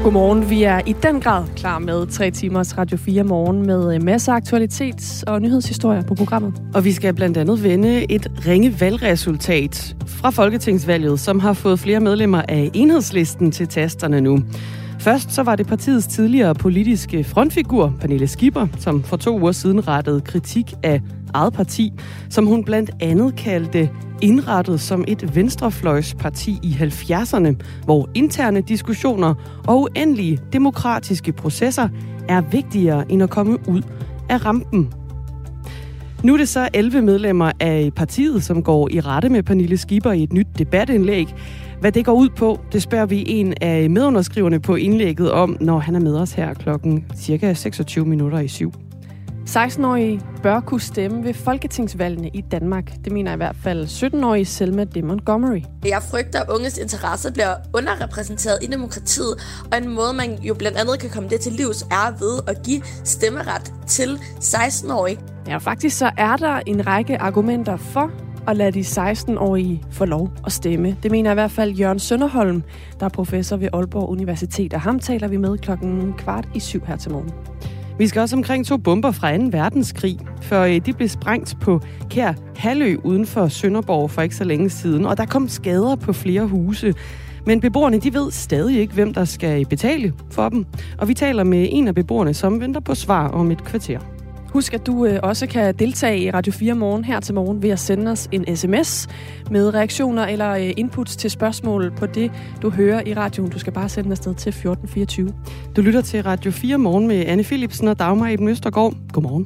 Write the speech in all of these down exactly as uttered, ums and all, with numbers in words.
Godmorgen. Vi er i den grad klar med tre timers Radio fire morgen med masser af aktualitet og nyhedshistorier på programmet. Og vi skal blandt andet vende et ringe valgresultat fra Folketingsvalget, som har fået flere medlemmer af Enhedslisten til tasterne nu. Først så var det partiets tidligere politiske frontfigur, Pernille Skipper, som for to uger siden rettede kritik af eget parti, som hun blandt andet kaldte indrettet som et venstrefløjsparti i halvfjerdserne, hvor interne diskussioner og uendelige demokratiske processer er vigtigere end at komme ud af rampen. Nu er det så elleve medlemmer af partiet, som går i rette med Pernille Skipper i et nyt debatindlæg. Hvad det går ud på, det spørger vi en af medunderskriverne på indlægget om, når han er med os her klokken cirka seksogtyve minutter i syv. seksten-årige bør kunne stemme ved folketingsvalgene i Danmark. Det mener i hvert fald sytten-årige Selma de Montgomery. Jeg frygter, at unges interesse bliver underrepræsenteret i demokratiet, og en måde, man jo blandt andet kan komme det til livs, er ved at give stemmeret til seksten-årige. Ja, faktisk så er der en række argumenter for at lade de seksten-årige få lov at stemme. Det mener i hvert fald Jørgen Sønderholm, der er professor ved Aalborg Universitet, og ham taler vi med klokken kvart i syv her til morgen. Vi skal også omkring to bomber fra anden verdenskrig, for de blev sprængt på Kær Halø uden for Sønderborg for ikke så længe siden, og der kom skader på flere huse. Men beboerne, de ved stadig ikke, hvem der skal betale for dem. Og vi taler med en af beboerne, som venter på svar om et kvarter. Husk, at du øh, også kan deltage i Radio fire morgen her til morgen ved at sende os en sms med reaktioner eller øh, inputs til spørgsmål på det, du hører i radioen. Du skal bare sende afsted til fjorten fireogtyve. Du lytter til Radio fire morgen med Anne Philipsen og Dagmar Eben Østergaard. Godmorgen.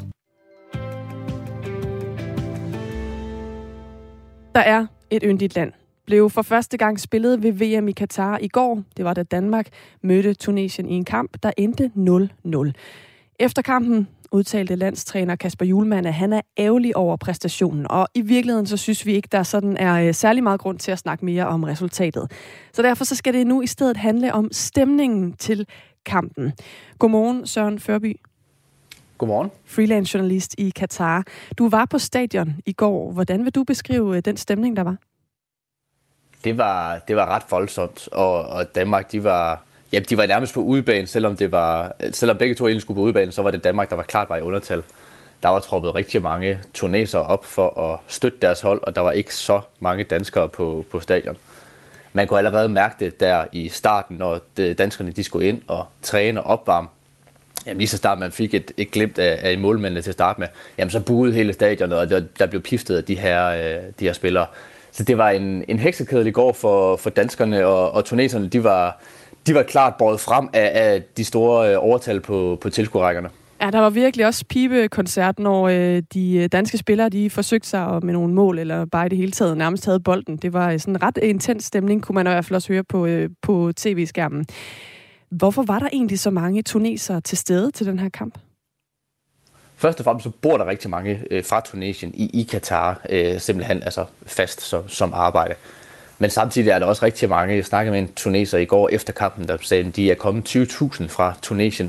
Der er et yndigt land. Blev for første gang spillet ved V M i Katar i går. Det var da Danmark mødte Tunesien i en kamp, der endte nul nul. Efter kampen udtalte landstræner Kasper Hjulmand, at han er ærgerlig over præstationen, og i virkeligheden så synes vi ikke, der sådan er særlig meget grund til at snakke mere om resultatet. Så derfor så skal det nu i stedet handle om stemningen til kampen. Godmorgen, Søren Førby. Godmorgen. Freelance journalist i Katar. Du var på stadion i går. Hvordan vil du beskrive den stemning, der var? Det var, det var ret voldsomt, og, og Danmark, de var... Ja, de var nærmest på udebane, selvom det var, selvom begge to egentlig skulle på udebane, så var det Danmark, der var klart var i undertal. Der var troppet rigtig mange tunesere op for at støtte deres hold, og der var ikke så mange danskere på, på stadion. Man kunne allerede mærke det der i starten, når danskerne de skulle ind og træne og opvarme. Jamen lige så snart man fik et, et glimt af, af målmændene til at starte med, jamen så buede hele stadionet, og der, der blev piftet af de her, de her spillere. Så det var en, en heksekedel i går for, for danskerne, og, og tuneserne, de var... De var klart båret frem af, af de store overtal på, på tilskuerrækkerne. Ja, der var virkelig også pibekoncert, når øh, de danske spillere de forsøgte sig med nogle mål, eller bare i det hele taget nærmest havde bolden. Det var sådan en ret intens stemning, kunne man i hvert fald også høre på, øh, på tv-skærmen. Hvorfor var der egentlig så mange tunesere til stede til den her kamp? Først og fremmest så bor der rigtig mange øh, fra Tunesien i, i Katar, øh, simpelthen altså fast som, som arbejde. Men samtidig er der også rigtig mange. Jeg snakkede med en tuneser i går efter kampen, der sagde, at de er kommet tyve tusind fra Tunesien.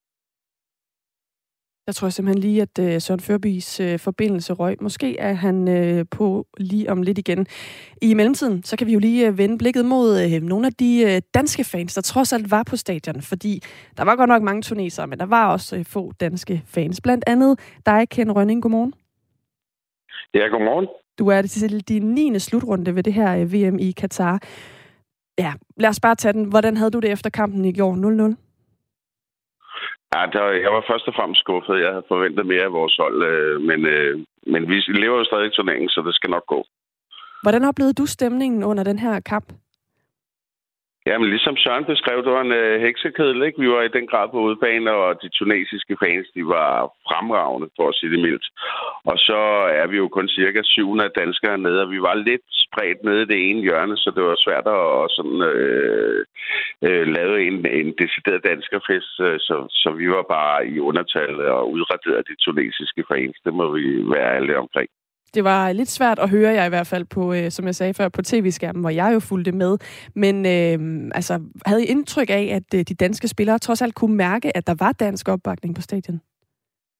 Jeg tror simpelthen lige, at uh, Søren Førbys uh, forbindelse røg. Måske er han uh, på lige om lidt igen. I mellemtiden, så kan vi jo lige uh, vende blikket mod uh, nogle af de uh, danske fans, der trods alt var på stadion. Fordi der var godt nok mange tunesere, men der var også uh, få danske fans. Blandt andet dig, Ken Rønning. Godmorgen. Ja, godmorgen. Du er til din niende slutrunde ved det her V M i Katar. Ja, lad os bare tage den. Hvordan havde du det efter kampen i går nul nul? Ja, der, jeg var først og fremmest skuffet. Jeg havde forventet mere af vores hold, men, men vi lever jo stadig i turneringen, så det skal nok gå. Hvordan oplevede du stemningen under den her kamp? Jamen, ligesom Søren beskrev, det var en øh, heksekedel, ikke? Vi var i den grad på udebane, og de tunesiske fans, de var fremragende, for at sige det mildt. Og så er vi jo kun cirka syv hundrede danskere nede, og vi var lidt spredt nede i det ene hjørne, så det var svært at sådan, øh, øh, lave en, en decideret danskerfest, så, så vi var bare i undertal og udraderede de tunesiske fans. Det må vi være alle omkring. Det var lidt svært at høre, jeg i hvert fald, på, øh, som jeg sagde før, på tv-skærmen, hvor jeg jo fulgte med. Men øh, altså, havde I indtryk af, at øh, de danske spillere trods alt kunne mærke, at der var dansk opbakning på stadion?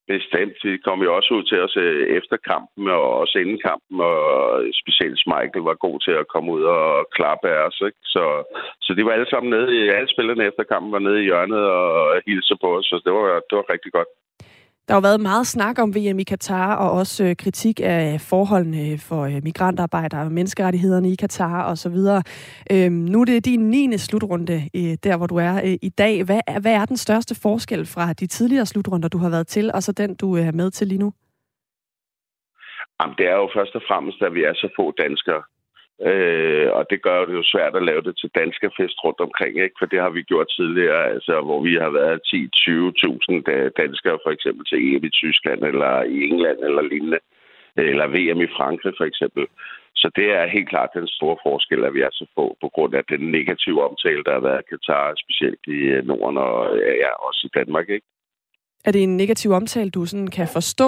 Bestemt. De kom jo også ud til os efter kampen, og også inden kampen, og specielt Michael var god til at komme ud og klappe af os. Ikke? Så, så de var alle sammen nede, alle spillerne efter kampen var nede i hjørnet og hilste på os, så det var, det var rigtig godt. Der har jo været meget snak om V M i Katar, og også øh, kritik af forholdene for øh, migrantarbejdere, menneskerettighederne i Katar osv. Øhm, nu er det din niende slutrunde, øh, der hvor du er øh, i dag. Hvad er, hvad er den største forskel fra de tidligere slutrunder, du har været til, og så den, du er med til lige nu? Jamen, det er jo først og fremmest, at vi er så få danskere. Øh, og det gør det jo svært at lave det til danske fest rundt omkring, ikke? For det har vi gjort tidligere, altså, hvor vi har været ti til tyve tusind danskere for eksempel til E M i Tyskland eller i England eller lignende, eller V M i Frankrig for eksempel. Så det er helt klart den store forskel, at vi er så få på grund af den negative omtale, der har været i Katar, specielt i Norden og ja, også i Danmark, ikke? Er det en negativ omtale, du sådan kan forstå?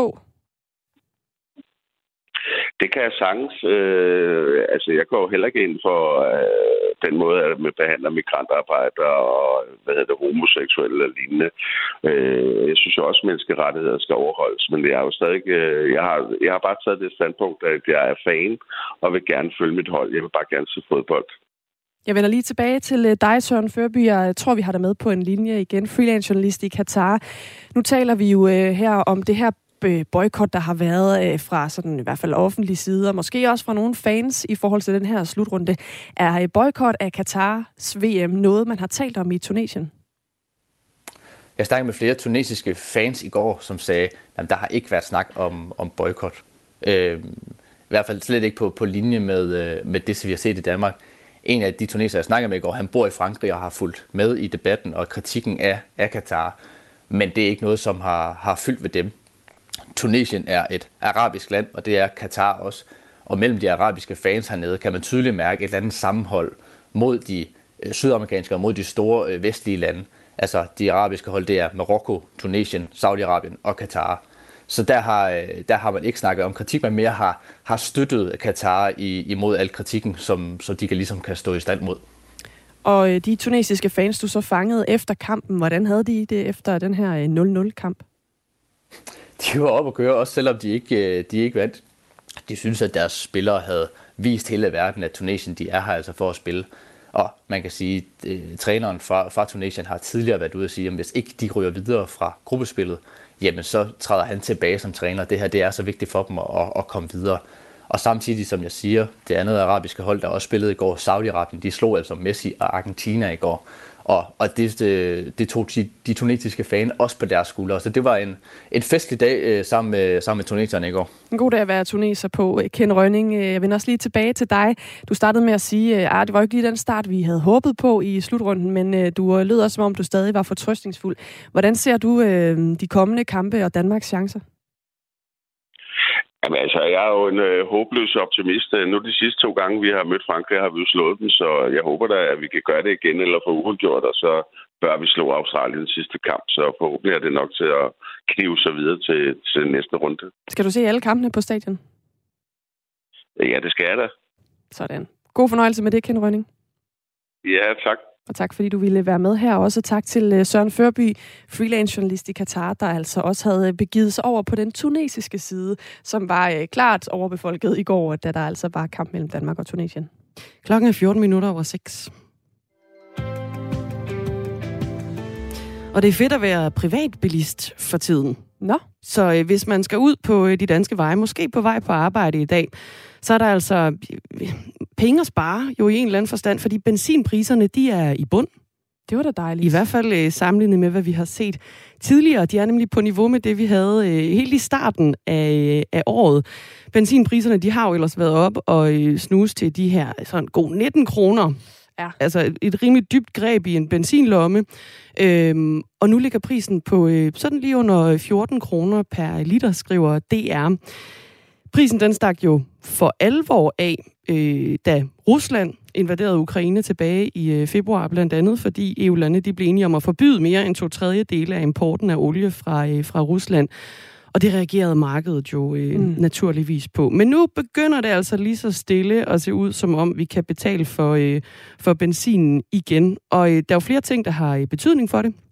Det kan jeg sagtens. Øh, altså, jeg går jo heller ikke ind for øh, den måde, at man behandler migrantarbejdere og hvad hedder det, homoseksuelle og lignende. Øh, jeg synes jo også, at menneskerettigheder skal overholdes, men det er jo stadig... Øh, jeg, har, jeg har bare taget det standpunkt, at jeg er fan og vil gerne følge mit hold. Jeg vil bare gerne se fodbold. Jeg vender lige tilbage til dig, Søren Førby. Jeg tror, vi har dig med på en linje igen. Freelance journalist i Katar. Nu taler vi jo øh, her om det her boykot, der har været øh, fra sådan i hvert fald offentlig side, og måske også fra nogle fans i forhold til den her slutrunde. Er boykot af Katars V M noget, man har talt om i Tunesien? Jeg snakkede med flere tunesiske fans i går, som sagde, at der har ikke været snak om, om boykot. Øh, I hvert fald slet ikke på, på linje med, med det, som vi har set i Danmark. En af de tunesere, jeg snakkede med i går, han bor i Frankrig og har fulgt med i debatten og kritikken af, af Katar. Men det er ikke noget, som har, har fyldt ved dem. Tunesien er et arabisk land, og det er Katar også. Og mellem de arabiske fans hernede kan man tydeligt mærke et eller andet sammenhold mod de øh, sydamerikanske og mod de store øh, vestlige lande. Altså de arabiske hold, det er Marokko, Tunesien, Saudi-Arabien og Katar. Så der har, øh, der har man ikke snakket om kritik, men mere har, har støttet Katar i, imod al kritikken, som, som de kan, ligesom kan stå i stand mod. Og øh, de tunesiske fans, du så fangede efter kampen, hvordan havde de det efter den her øh, nul nul-kamp? De var oppe at køre, også selvom de ikke, de ikke vandt. De synes, at deres spillere havde vist hele verden, at Tunesien de er her altså for at spille. Og man kan sige, at træneren fra, fra Tunesien har tidligere været ude at sige, at hvis ikke de ryger videre fra gruppespillet, jamen så træder han tilbage som træner. Det her det er så vigtigt for dem at, at komme videre. Og samtidig, som jeg siger, det andet arabiske hold, der også spillede i går, Saudi-Arabien, de slog altså Messi og Argentina i går. Og, og det, det, det tog de, de tunesiske fans også på deres skuldre. Så det var en, en festlig dag øh, sammen, med, sammen med tunesierne i går. En god dag at være tuneser på. Ken Rønning, jeg vender også lige tilbage til dig. Du startede med at sige, at det var ikke lige den start, vi havde håbet på i slutrunden, men du lød også, som om du stadig var fortrøstningsfuld. Hvordan ser du øh, de kommende kampe og Danmarks chancer? Jamen altså, jeg er jo en øh, håbløs optimist. Nu de sidste to gange, vi har mødt Frankrig, har vi jo slået dem, så jeg håber da, at vi kan gøre det igen eller få uafgjort, og så bør vi slå Australien i sidste kamp. Så forhåbentlig er det nok til at knive sig videre til, til næste runde. Skal du se alle kampene på stadion? Ja, det skal jeg da. Sådan. God fornøjelse med det, Ken Rønning. Ja, tak. Og tak, fordi du ville være med her. Også tak til Søren Førby, freelance journalist i Katar, der altså også havde begivet sig over på den tunesiske side, som var øh, klart overbefolket i går, da der altså var kamp mellem Danmark og Tunesien. Klokken er fjorten minutter over seks. Og det er fedt at være privatbilist for tiden. Nå. Så øh, hvis man skal ud på øh, de danske veje, måske på vej på arbejde i dag, så er der altså øh, penge at spare jo i en eller anden forstand, fordi benzinpriserne, de er i bund. Det var da dejligt. I hvert fald øh, sammenlignet med, hvad vi har set tidligere. De er nemlig på niveau med det, vi havde øh, helt i starten af, af året. Benzinpriserne, de har jo ellers været op og øh, snus til de her sådan god nitten kroner. Ja. Altså et, et rimelig dybt greb i en benzinlomme. Øhm, og nu ligger prisen på øh, sådan lige under fjorten kroner per liter, skriver D R. Prisen den stak jo for alvor af, øh, da Rusland invaderede Ukraine tilbage i øh, februar, blandt andet fordi E U-lande de blev enige om at forbyde mere end to tredjedele af importen af olie fra, øh, fra Rusland. Og det reagerede markedet jo øh, mm. naturligvis på. Men nu begynder det altså lige så stille at se ud, som om vi kan betale for, øh, for benzinen igen. Og øh, der er jo flere ting, der har øh, betydning for det.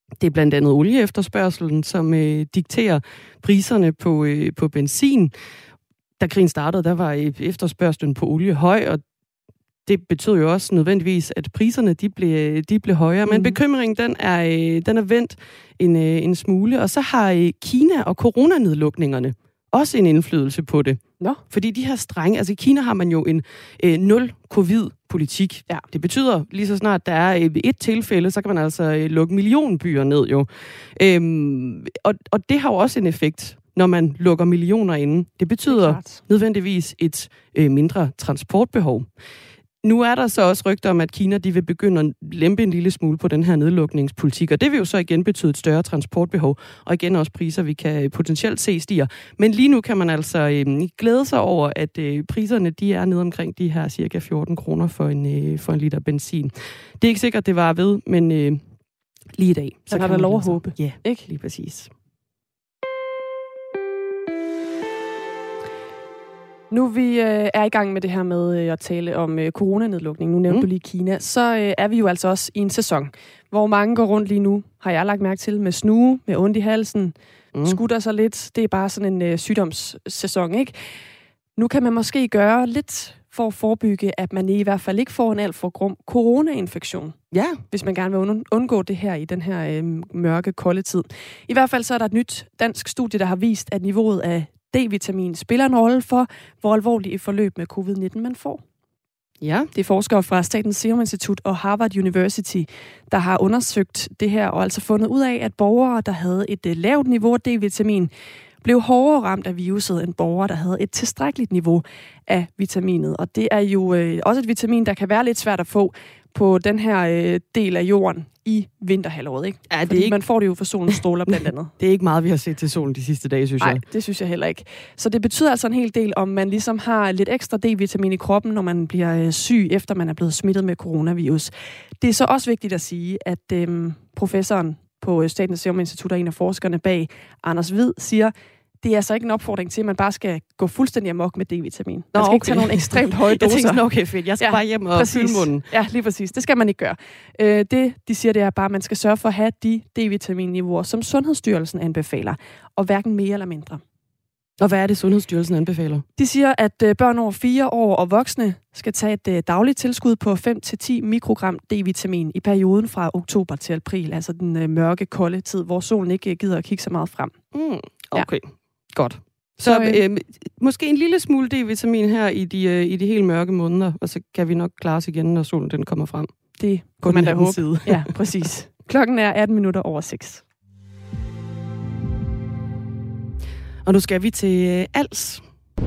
Det er blandt andet olieefterspørgselen, som øh, dikterer priserne på, øh, på benzin. Da krigen startede, der var efterspørgselen på olie høj, og det betød jo også nødvendigvis, at priserne de blev, de blev højere. Men mm. bekymringen, den er, den er vendt en, en smule. Og så har Kina og coronanedlukningerne også en indflydelse på det. Nå. Fordi de her strenge... Altså i Kina har man jo en øh, nul-covid-politik. Ja. Det betyder, lige så snart der er et tilfælde, så kan man altså øh, lukke millionbyer ned jo. Øhm, og, og det har jo også en effekt, når man lukker millioner inde. Det betyder det nødvendigvis et øh, mindre transportbehov. Nu er der så også rygter om, at Kina de vil begynde at lempe en lille smule på den her nedlukningspolitik, og det vil jo så igen betyde et større transportbehov, og igen også priser, vi kan potentielt se stiger. Men lige nu kan man altså øh, glæde sig over, at øh, priserne de er nede omkring de her cirka fjorten kroner for en, øh, for en liter benzin. Det er ikke sikkert, det var ved, men øh, lige i dag. Så kan der lov at håbe. Ja, ikke? Lige præcis. Nu vi øh, er i gang med det her med øh, at tale om øh, coronanedlukning, nu nævnte mm. du lige Kina, så øh, er vi jo altså også i en sæson, hvor mange går rundt lige nu, har jeg lagt mærke til, med snue, med ondt i halsen, mm. skutter sig lidt. Det er bare sådan en øh, sygdomssæson, ikke? Nu kan man måske gøre lidt for at forebygge, at man i hvert fald ikke får en alt for grum coronainfektion. Ja. Hvis man gerne vil undgå det her i den her øh, mørke, kolde tid. I hvert fald så er der et nyt dansk studie, der har vist, at niveauet af D-vitamin spiller en rolle for, hvor alvorligt et forløb med covid nitten man får. Ja. Det er forskere fra Statens Serum Institut og Harvard University, der har undersøgt det her og altså fundet ud af, at borgere, der havde et lavt niveau af D-vitamin, blev hårdere ramt af viruset end borgere, der havde et tilstrækkeligt niveau af vitaminet. Og det er jo øh, også et vitamin, der kan være lidt svært at få på den her øh, del af jorden i vinterhalvåret, ikke? Ja, det Fordi ikke... man får det jo for solens stråler blandt andet. Det er ikke meget, vi har set til solen de sidste dage, synes Nej, jeg. Nej, det synes jeg heller ikke. Så det betyder altså en hel del, om man ligesom har lidt ekstra D-vitamin i kroppen, når man bliver øh, syg, efter man er blevet smittet med coronavirus. Det er så også vigtigt at sige, at øh, professoren på Statens Serum Institut og en af forskerne bag, Anders Hvid, siger, det er altså ikke en opfordring til, at man bare skal gå fuldstændig amok med D-vitamin. Man skal Nå, okay. ikke tage nogle ekstremt høje doser. Jeg tænkte, okay, fedt. Jeg skal ja, bare hjem og fylde munden. Ja, lige præcis. Det skal man ikke gøre. Øh, det, de siger, det er bare, at man skal sørge for at have de D-vitaminniveauer, som Sundhedsstyrelsen anbefaler, og hverken mere eller mindre. Og hvad er det, Sundhedsstyrelsen anbefaler? De siger, at øh, børn over fire år og voksne skal tage et øh, dagligt tilskud på fem til ti mikrogram D-vitamin i perioden fra oktober til april, altså den øh, mørke, kolde tid, hvor solen ikke gider at kigge så meget frem. Mm, okay. Ja. Godt. Så, så øh, øh, måske en lille smule D-vitamin her i de, øh, i de helt mørke måneder, og så kan vi nok klare os igen, når solen den kommer frem. Det kunne man da håbe. Side. Ja, præcis. Klokken er atten minutter over seks. Og nu skal vi til øh, Als.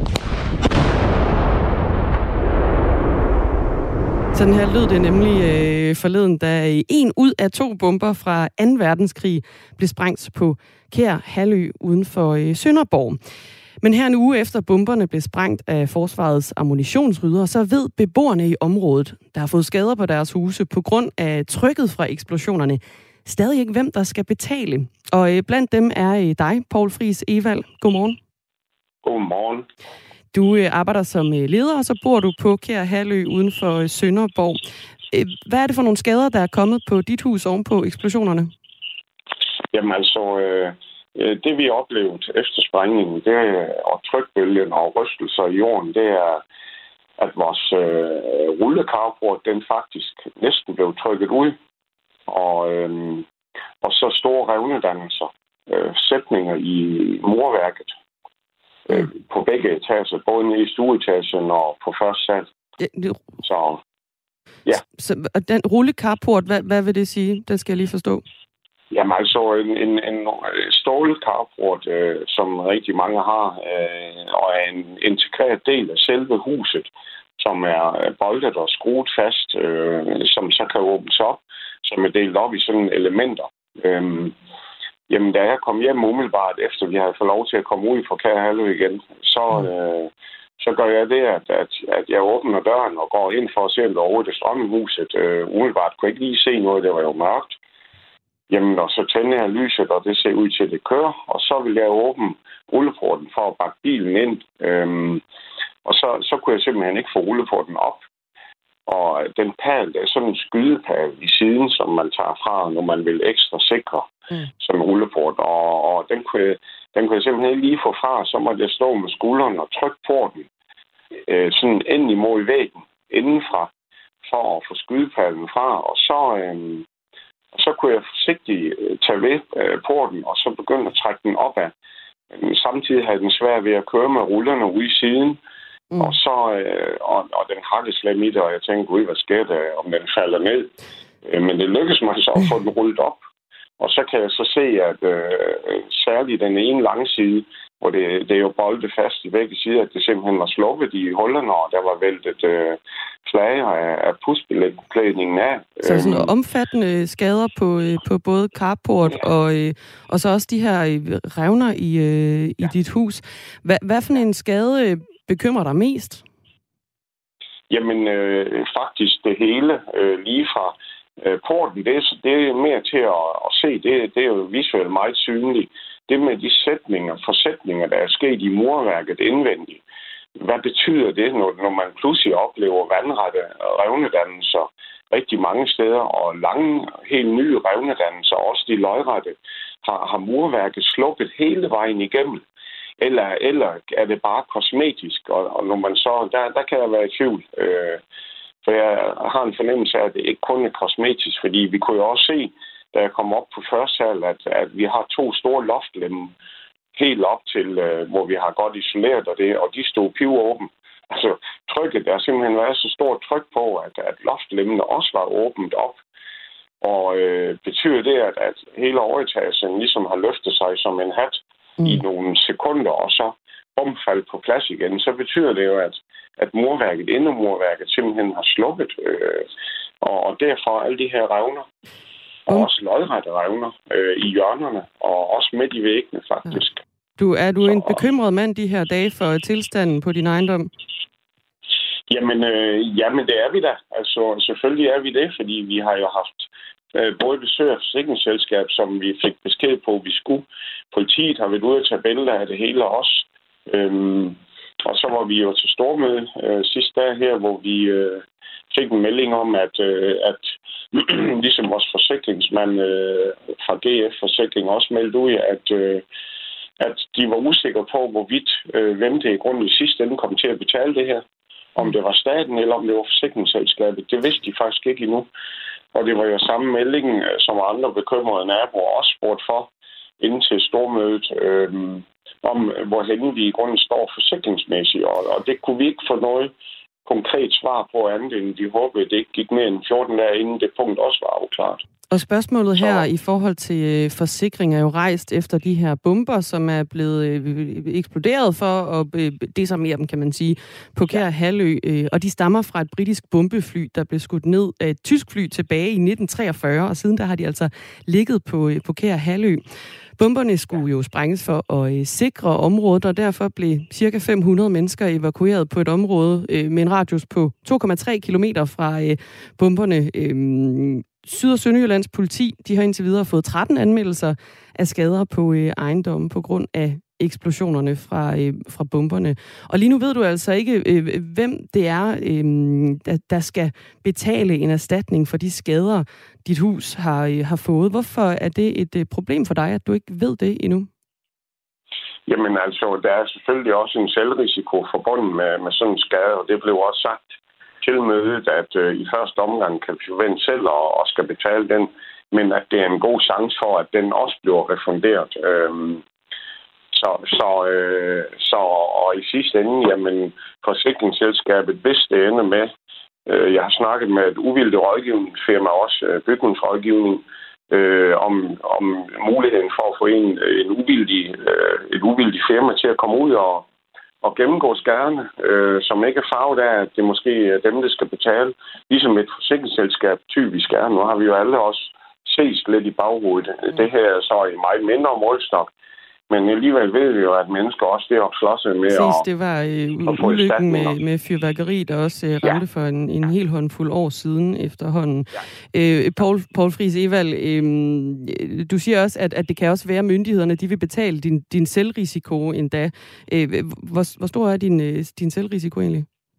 Sådan her lød det nemlig øh, forleden, da en ud af to bomber fra anden verdenskrig blev sprængt på Kær Halø uden for øh, Sønderborg. Men her en uge efter bomberne blev sprængt af forsvarets ammunitionsrydder, så ved beboerne i området, der har fået skader på deres huse på grund af trykket fra eksplosionerne, stadig ikke, hvem der skal betale. Og øh, blandt dem er øh, dig, Poul Friis Evald. Godmorgen. Godmorgen. Du øh, arbejder som øh, leder, og så bor du på Kær Halø uden for øh, Sønderborg. Øh, hvad er det for nogle skader, der er kommet på dit hus oven på eksplosionerne? Jamen altså, øh, det vi oplevede efter sprængningen, det er, og trykbølgen og rystelser i jorden, det er, at vores øh, rullekarport, den faktisk næsten blev trykket ud. Og, øh, og så store revnedannelser, øh, sætninger i murværket. Øh, på begge etager, både nede i stueetagen og på første sal. Så, ja. Så, og den rullekarport, hvad, hvad vil det sige? Den skal jeg lige forstå. Jamen altså, en, en, en stålkarport, øh, som rigtig mange har, øh, og er en integreret del af selve huset, som er boltet og skruet fast, øh, som så kan åbnes op, som er delt op i sådan elementer. Øh, Jamen, da jeg kom hjem umiddelbart, efter vi havde fået lov til at komme ud fra Kær Halø igen, så, øh, så gør jeg det, at, at, at jeg åbner døren og går ind for at se, om der overhovedet er strøm i huset. Øh, umiddelbart kunne jeg ikke lige se noget, det var jo mørkt. Jamen, og så tænder jeg lyset, og det ser ud til, at det kører. Og så vil jeg åbne rulleporten for at bakke bilen ind. Øhm, og så, så kunne jeg simpelthen ikke få rulleporten op. Og den pæl, det er sådan en skydepæl i siden, som man tager fra, når man vil ekstra sikre mm. som en rulleport. Og, og den, kunne, den kunne jeg simpelthen ikke lige få fra, så måtte jeg stå med skuldrene og trykke porten øh, sådan ind imod væggen indenfra, for at få skydepælen fra. Og så, øh, og så kunne jeg forsigtigt tage ved øh, porten, og så begynde at trække den opad. Men samtidig havde den svært ved at køre med rullerne ude i siden. Mm. Og så øh, og, og den hakkede slet i det, og jeg tænkte, gud, hvad sker der, om den falder ned? Øh, men det lykkedes mig så at få den rullet op. Og så kan jeg så se, at øh, særligt den ene lange side, hvor det, det er jo boldet fast i begge sider, at det simpelthen var slukket i hullerne, og der var væltet øh, flager af, af pudsbeklædningen af. Så sådan øh, omfattende skader på, øh, på både carport ja. og, øh, og så også de her øh, revner i, øh, i ja. dit hus. Hva, hvad for en skade øh, bekymrer dig mest? Jamen, øh, faktisk det hele, øh, lige fra øh, porten, det er, det er mere til at, at se, det, det er jo visuelt meget synligt. Det med de sætninger, forsætninger, der er sket i murværket indvendigt. Hvad betyder det, når, når man pludselig oplever vandrette revnedannelser rigtig mange steder, og lange, helt nye revnedannelser, også de lodrette, har, har murværket slukket hele vejen igennem? Eller, eller er det bare kosmetisk? Og, og når man så, der, der kan jeg være i tvivl. Øh, for jeg har en fornemmelse af, at det ikke kun er kosmetisk, fordi vi kunne jo også se, da jeg kom op på første sal, at, at vi har to store loftlemme helt op til, øh, hvor vi har godt isoleret og det, og de stod pivåben. Altså trykket, der simpelthen været så stort tryk på, at, at loftlemmene også var åbent op. Og øh, betyder det, at, at hele overetagen ligesom har løftet sig som en hat mm. i nogle sekunder, og så omfaldt på plads igen, så betyder det jo, at, at murværket, indermurværket simpelthen har slukket. Øh, og, og derfor alle de her revner, og mm. også lodrette revner øh, i hjørnerne, og også midt i væggene faktisk. Ja. Du, er du så, en bekymret mand de her dage for tilstanden på din ejendom? Jamen, øh, jamen, det er vi da. Altså, selvfølgelig er vi det, fordi vi har jo haft øh, både besøg af forsikringsselskab, som vi fik besked på, at vi skulle. Politiet har været ude at tage billeder af det hele også. Øhm, og så var vi jo til stormøde øh, sidste dag her, hvor vi øh, fik en melding om, at, øh, at ligesom vores forsikringsmand øh, fra G F Forsikring også meldte ud, at, øh, at de var usikre på, hvorvidt øh, hvem det i grunden i sidste ende kom til at betale det her. Om det var staten, eller om det var forsikringsselskabet. Det vidste de faktisk ikke endnu. Og det var jo samme melding, som andre bekymrede naboer også spurgte for, inden til stormødet, øh, om hvorhen vi i grunden står forsikringsmæssigt. Og, og det kunne vi ikke få noget konkret svar på andet, end de håbede, det ikke gik mere end fjorten dage, inden det punkt også var afklaret. Og spørgsmålet her så i forhold til øh, forsikring er jo rejst efter de her bomber, som er blevet øh, eksploderet for, og øh, det som mere dem, kan man sige, på Kær Halø. Øh, og de stammer fra et britisk bombefly, der blev skudt ned af et tysk fly tilbage i nitten treogfyrre, og siden der har de altså ligget på, øh, på Kær Halø. Bomberne skulle jo sprænges for at øh, sikre området, og derfor blev cirka fem hundrede mennesker evakueret på et område øh, med en radius på to komma tre kilometer fra øh, bomberne. Øh, Syd- og Sønderjyllands politi, de har indtil videre fået tretten anmeldelser af skader på øh, ejendommen på grund af eksplosionerne fra, øh, fra bomberne. Og lige nu ved du altså ikke, øh, hvem det er, øh, der, der skal betale en erstatning for de skader, dit hus har, øh, har fået. Hvorfor er det et øh, problem for dig, at du ikke ved det endnu? Jamen altså, der er selvfølgelig også en selvrisiko forbundet med, med sådan en skade, og det blev også sagt til mødet, at øh, i første omgang kan vi forvente selv og, og skal betale den, men at det er en god chance for, at den også bliver refunderet. Øhm, så, så, øh, så, og i sidste ende, jamen, forsikringsselskabet, hvis det ender med, øh, jeg har snakket med et uvildigt rådgivningsfirma, også øh, bygningsrådgivning, øh, om, om muligheden for at få en, en uvildig, øh, et uvildigt firma til at komme ud og og gennemgå skaderne, øh, som ikke er farvet af, at det måske er dem, der skal betale. Ligesom et forsikringsselskab typisk er. Nu har vi jo alle også set lidt i baghovedet. Mm. Det her er så i meget mindre målstok. Men alligevel ved vi jo, at mennesker også det at slås med Sidst, at, det var øh, ulykken med, med fyrværkeri, der også øh, ramte ja. for en, en hel håndfuld år siden efterhånden. Ja. Øh, Poul, Poul Friis Evald, øh, du siger også, at, at det kan også være, at myndighederne de vil betale din, din selvrisiko endda. Øh, hvor, hvor stor er din, din selvrisiko egentlig?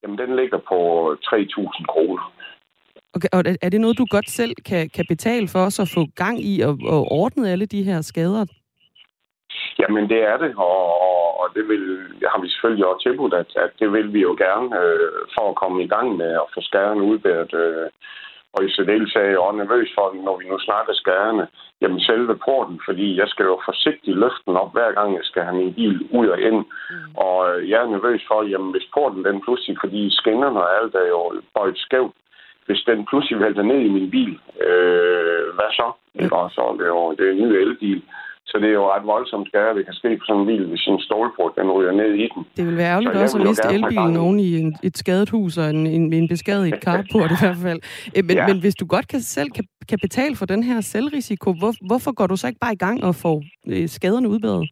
jamen den ligger på tre tusind kroner. Okay, og er det noget, du godt selv kan, kan betale for os at få gang i og, og ordne alle de her skader? Jamen, det er det, og, og det, vil, det har vi selvfølgelig også tilbudt, at, at det vil vi jo gerne øh, for at komme i gang med at få skaderne udbæret. Øh, og i særdeleshed er jeg også nervøs for, når vi nu snakker skaderne, jamen selve porten, fordi jeg skal jo forsigtigt løfte den op, hver gang jeg skal have min bil ud og ind. Mm. Og jeg er nervøs for, jamen hvis porten den pludselig, fordi skinnerne og alt er jo bøjet skævt, hvis den pludselig vælter ned i min bil, øh, hvad så? Mm. Og så det er jo det er en ny elbil. Så det er jo ret voldsomt skade, det kan ske på sådan en bil, hvis en stålport den ryger ned i den. Det vil være ærgerligt også at miste elbilen oven i en, et skadet hus og en, en, en beskadiget carport i hvert fald. Men, ja. men hvis du godt kan, selv kan, kan betale for den her selvrisiko, hvor, hvorfor går du så ikke bare i gang og får øh, skaderne udbedret?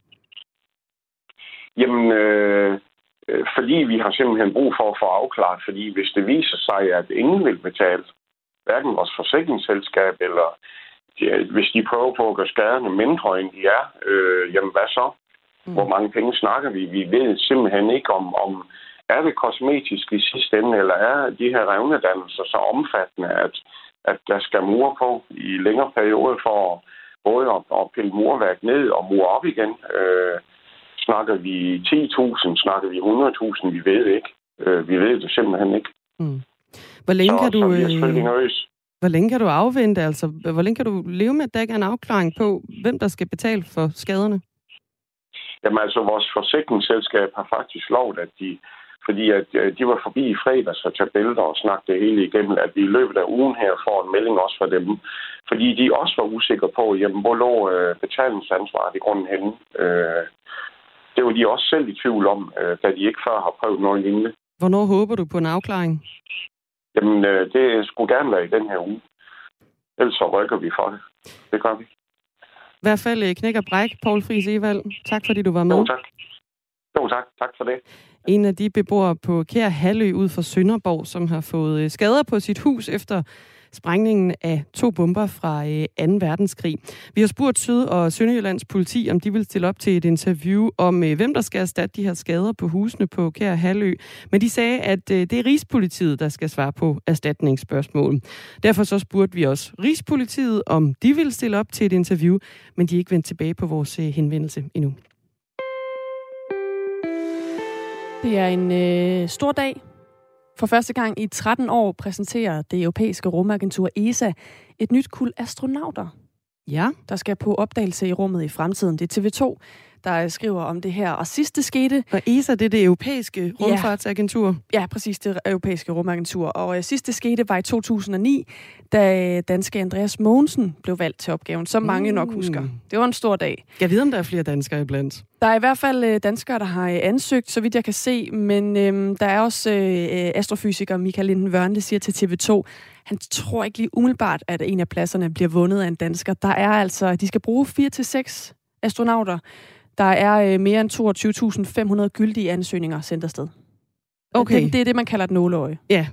Jamen, øh, øh, fordi vi har simpelthen brug for at få afklaret, fordi hvis det viser sig, at ingen vil betale, hverken vores forsikringsselskab eller ja, hvis de prøver på at gøre skaderne mindre, end de er, øh, jamen hvad så? Mm. Hvor mange penge snakker vi? Vi ved simpelthen ikke, om, om er det kosmetisk i sidste ende, eller er de her revnedannelser så omfattende, at, at der skal mure på i længere perioder for både at, at pille murværk ned og mure op igen. Øh, snakker vi ti tusind, snakker vi hundrede tusind, vi ved ikke. Øh, vi ved det simpelthen ikke. Mm. Hvor længe så, kan du... Så vi er selvfølgelig nervøs. Hvor længe kan du afvente? Altså, hvor længe kan du leve med, at der ikke er en afklaring på, hvem der skal betale for skaderne? Jamen altså, vores forsikringsselskab har faktisk lovet, at de, fordi at de var forbi i fredags og tage billeder og snakke det hele igennem, at vi i løbet af ugen her får en melding også fra dem. Fordi de også var usikre på, jamen, hvor lå øh, betalingsansvaret i grunden henne. Øh, det var de også selv i tvivl om, øh, da de ikke før har prøvet noget lignende. Hvornår håber du på en afklaring? Jamen, øh, det skulle gerne være i den her uge. Ellers så rykker vi for det. Det gør vi. I hvert fald knæk og bræk, Poul Friis Evald. Tak fordi du var med. Jo, tak. Jo, tak. Tak for det. En af de beboere på Kær Halø ud for Sønderborg, som har fået skader på sit hus efter sprængningen af to bomber fra anden verdenskrig. Vi har spurgt Syd- og Sønderjyllands politi, om de vil stille op til et interview om, hvem der skal erstatte de her skader på husene på Kær Halø. Men de sagde, at det er Rigspolitiet, der skal svare på erstatningsspørgsmål. Derfor så spurgte vi også Rigspolitiet, om de vil stille op til et interview, men de er ikke vendt tilbage på vores henvendelse endnu. Det er en øh, stor dag. For første gang i tretten år præsenterer det europæiske rumagentur E S A et nyt kuld astronauter, ja. der skal på opdagelse i rummet i fremtiden. Det er T V to, der skriver om det her. Og sidste skete... Og E S A, det er det europæiske rumfartsagentur? Ja, ja, præcis, det europæiske rumagentur. Og øh, sidste skete var i to tusind og ni, da danske Andreas Mogensen blev valgt til opgaven, som mange mm. nok husker. Det var en stor dag. Jeg ved, om der er flere danskere iblandt. Der er i hvert fald øh, danskere, der har ansøgt, så vidt jeg kan se, men øh, der er også øh, astrofysiker Michael Linden Wørn, der siger til T V to, han tror ikke lige umiddelbart, at en af pladserne bliver vundet af en dansker. Der er altså, de skal bruge fire til seks astronauter. Der er øh, mere end toogtyve tusind fem hundrede gyldige ansøgninger sendt afsted. Okay. Det, det er det, man kalder et nåleøje. Ja.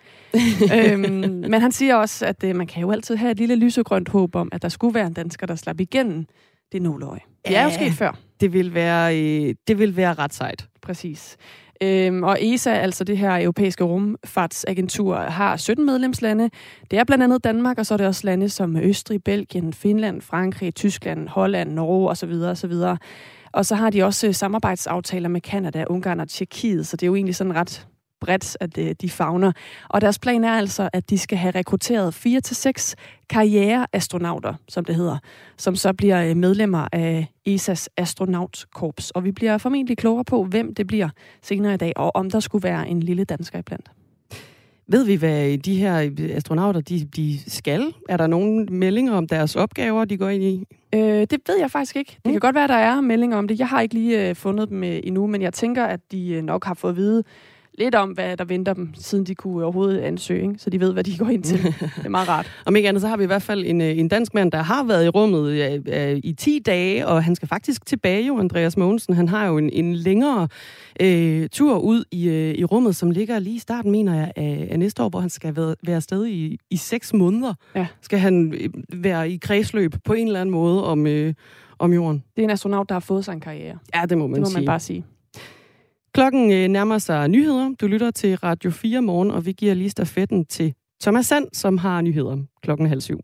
øhm, men han siger også, at øh, man kan jo altid have et lille lysegrønt håb om, at der skulle være en dansker, der slap igennem det nåleøje. Det er jo sket før. Det vil være, øh, det vil være ret sejt. Præcis. Øhm, og E S A, altså det her europæiske rumfartsagentur, har sytten medlemslande. Det er blandt andet Danmark, og så er det også lande som Østrig, Belgien, Finland, Frankrig, Tyskland, Holland, Norge osv. osv. Og så har de også samarbejdsaftaler med Canada, Ungarn og Tjekkiet, så det er jo egentlig sådan ret bredt, at de favner. Og deres plan er altså, at de skal have rekrutteret fire til seks karriereastronauter, som det hedder, som så bliver medlemmer af E S A's astronautkorps. Og vi bliver formentlig klogere på, hvem det bliver senere i dag, og om der skulle være en lille dansker iblandt. Ved vi, hvad de her astronauter de, de skal? Er der nogle meldinger om deres opgaver, de går ind i? Øh, det ved jeg faktisk ikke. Det kan mm. godt være, der er meldinger om det. Jeg har ikke lige øh, fundet dem øh, endnu, men jeg tænker, at de øh, nok har fået at vide lidt om, hvad der venter dem, siden de kunne overhovedet ansøge, ikke? Så de ved, hvad de går ind til. Det er meget rart. Om ikke andet, så har vi i hvert fald en, en dansk mand, der har været i rummet i, i ti dage, og han skal faktisk tilbage, jo, Andreas Mogensen. Han har jo en, en længere øh, tur ud i, øh, i rummet, som ligger lige i starten, mener jeg, af, af næste år, hvor han skal være, være afsted i, i seks måneder. Ja. Skal han være i kredsløb på en eller anden måde om, øh, om jorden. Det er en astronaut, der har fået sig en karriere. Ja, det må man sige. Det må man bare sige. Klokken øh, nærmer sig nyheder. Du lytter til Radio fire morgen, og vi giver lige stafetten til Thomas Sand, som har nyheder klokken halv syv.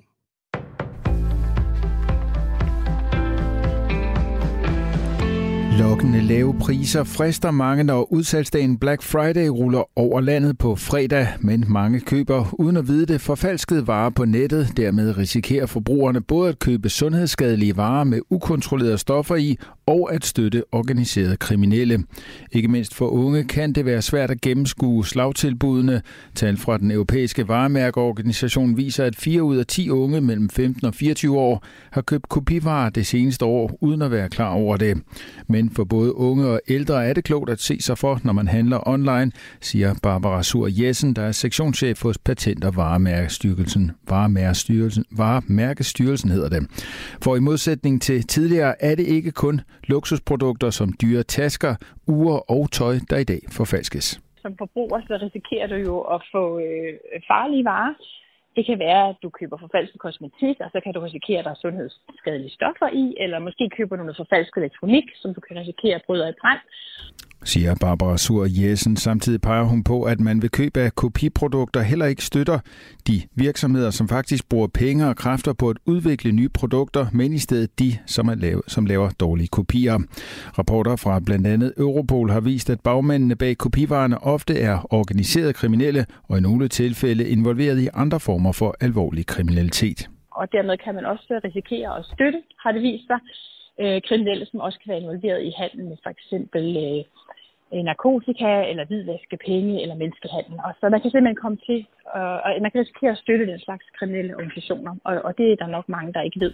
Lokkende lave priser frister mange, når udsalgsdagen Black Friday ruller over landet på fredag, men mange køber uden at vide det forfalskede varer på nettet. Dermed risikerer forbrugerne både at købe sundhedsskadelige varer med ukontrollerede stoffer i og at støtte organiserede kriminelle. Ikke mindst for unge kan det være svært at gennemskue slagtilbudene. Tal fra den europæiske varemærkeorganisation viser, at fire ud af ti unge mellem femten og fireogtyve år har købt kopivarer det seneste år uden at være klar over det. Men for både unge og ældre er det klogt at se sig for, når man handler online, siger Barbara Sur Jessen, der er sektionschef hos Patent- og Varemærkestyrelsen. Varemærkestyrelsen, Varemærkestyrelsen hedder det. For i modsætning til tidligere er det ikke kun luksusprodukter som dyre tasker, ure og tøj, der i dag forfalskes. Som forbruger så risikerer du jo at få øh, farlige varer. Det kan være, at du køber forfalsket kosmetik, og så kan du risikere, at der er sundhedsskadelige stoffer i, eller måske køber du noget forfalsket elektronik, som du kan risikere at bryde i brand. Siger Barbara Sur Jessen. Samtidig peger hun på, at man ved køb af kopiprodukter heller ikke støtter de virksomheder, som faktisk bruger penge og kræfter på at udvikle nye produkter, men i stedet de, som, er lave, som laver dårlige kopier. Rapporter fra blandt andet Europol har vist, at bagmændene bag kopivarerne ofte er organiserede kriminelle og i nogle tilfælde involveret i andre former for alvorlig kriminalitet. Og dermed kan man også risikere at støtte, har det vist sig, øh, kriminelle, som også kan være involveret i handel med for eksempel øh, narkotika eller hvidvaske penge eller menneskehandel. Og så man kan simpelthen komme til, øh, og man kan risikere at støtte den slags kriminelle organisationer, og, og det er der nok mange, der ikke ved.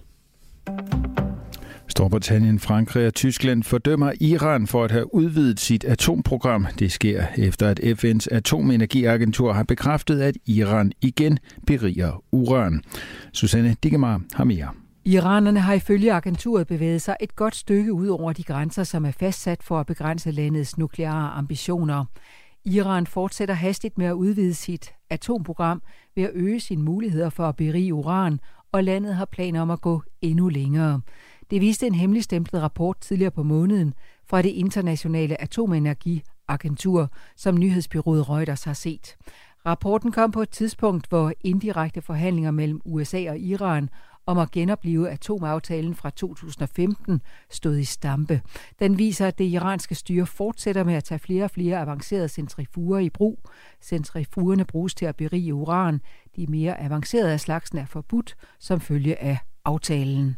Storbritannien, Frankrig og Tyskland fordømmer Iran for at have udvidet sit atomprogram. Det sker efter, at F N's atomenergiagentur har bekræftet, at Iran igen beriger uran. Susanne Dikemar har mere. Iranerne har ifølge agenturet bevæget sig et godt stykke ud over de grænser, som er fastsat for at begrænse landets nukleare ambitioner. Iran fortsætter hastigt med at udvide sit atomprogram ved at øge sine muligheder for at berige uran, og landet har planer om at gå endnu længere. Det viste en hemmeligstemplet rapport tidligere på måneden fra det internationale atomenergiagentur, som nyhedsbureauet Reuters har set. Rapporten kom på et tidspunkt, hvor indirekte forhandlinger mellem U S A og Iran om at genopleve atomaftalen fra to tusind og femten stod i stampe. Den viser, at det iranske styre fortsætter med at tage flere og flere avancerede centrifuger i brug. Centrifugerne bruges til at berige uran. De mere avancerede af slagsen er forbudt som følge af aftalen.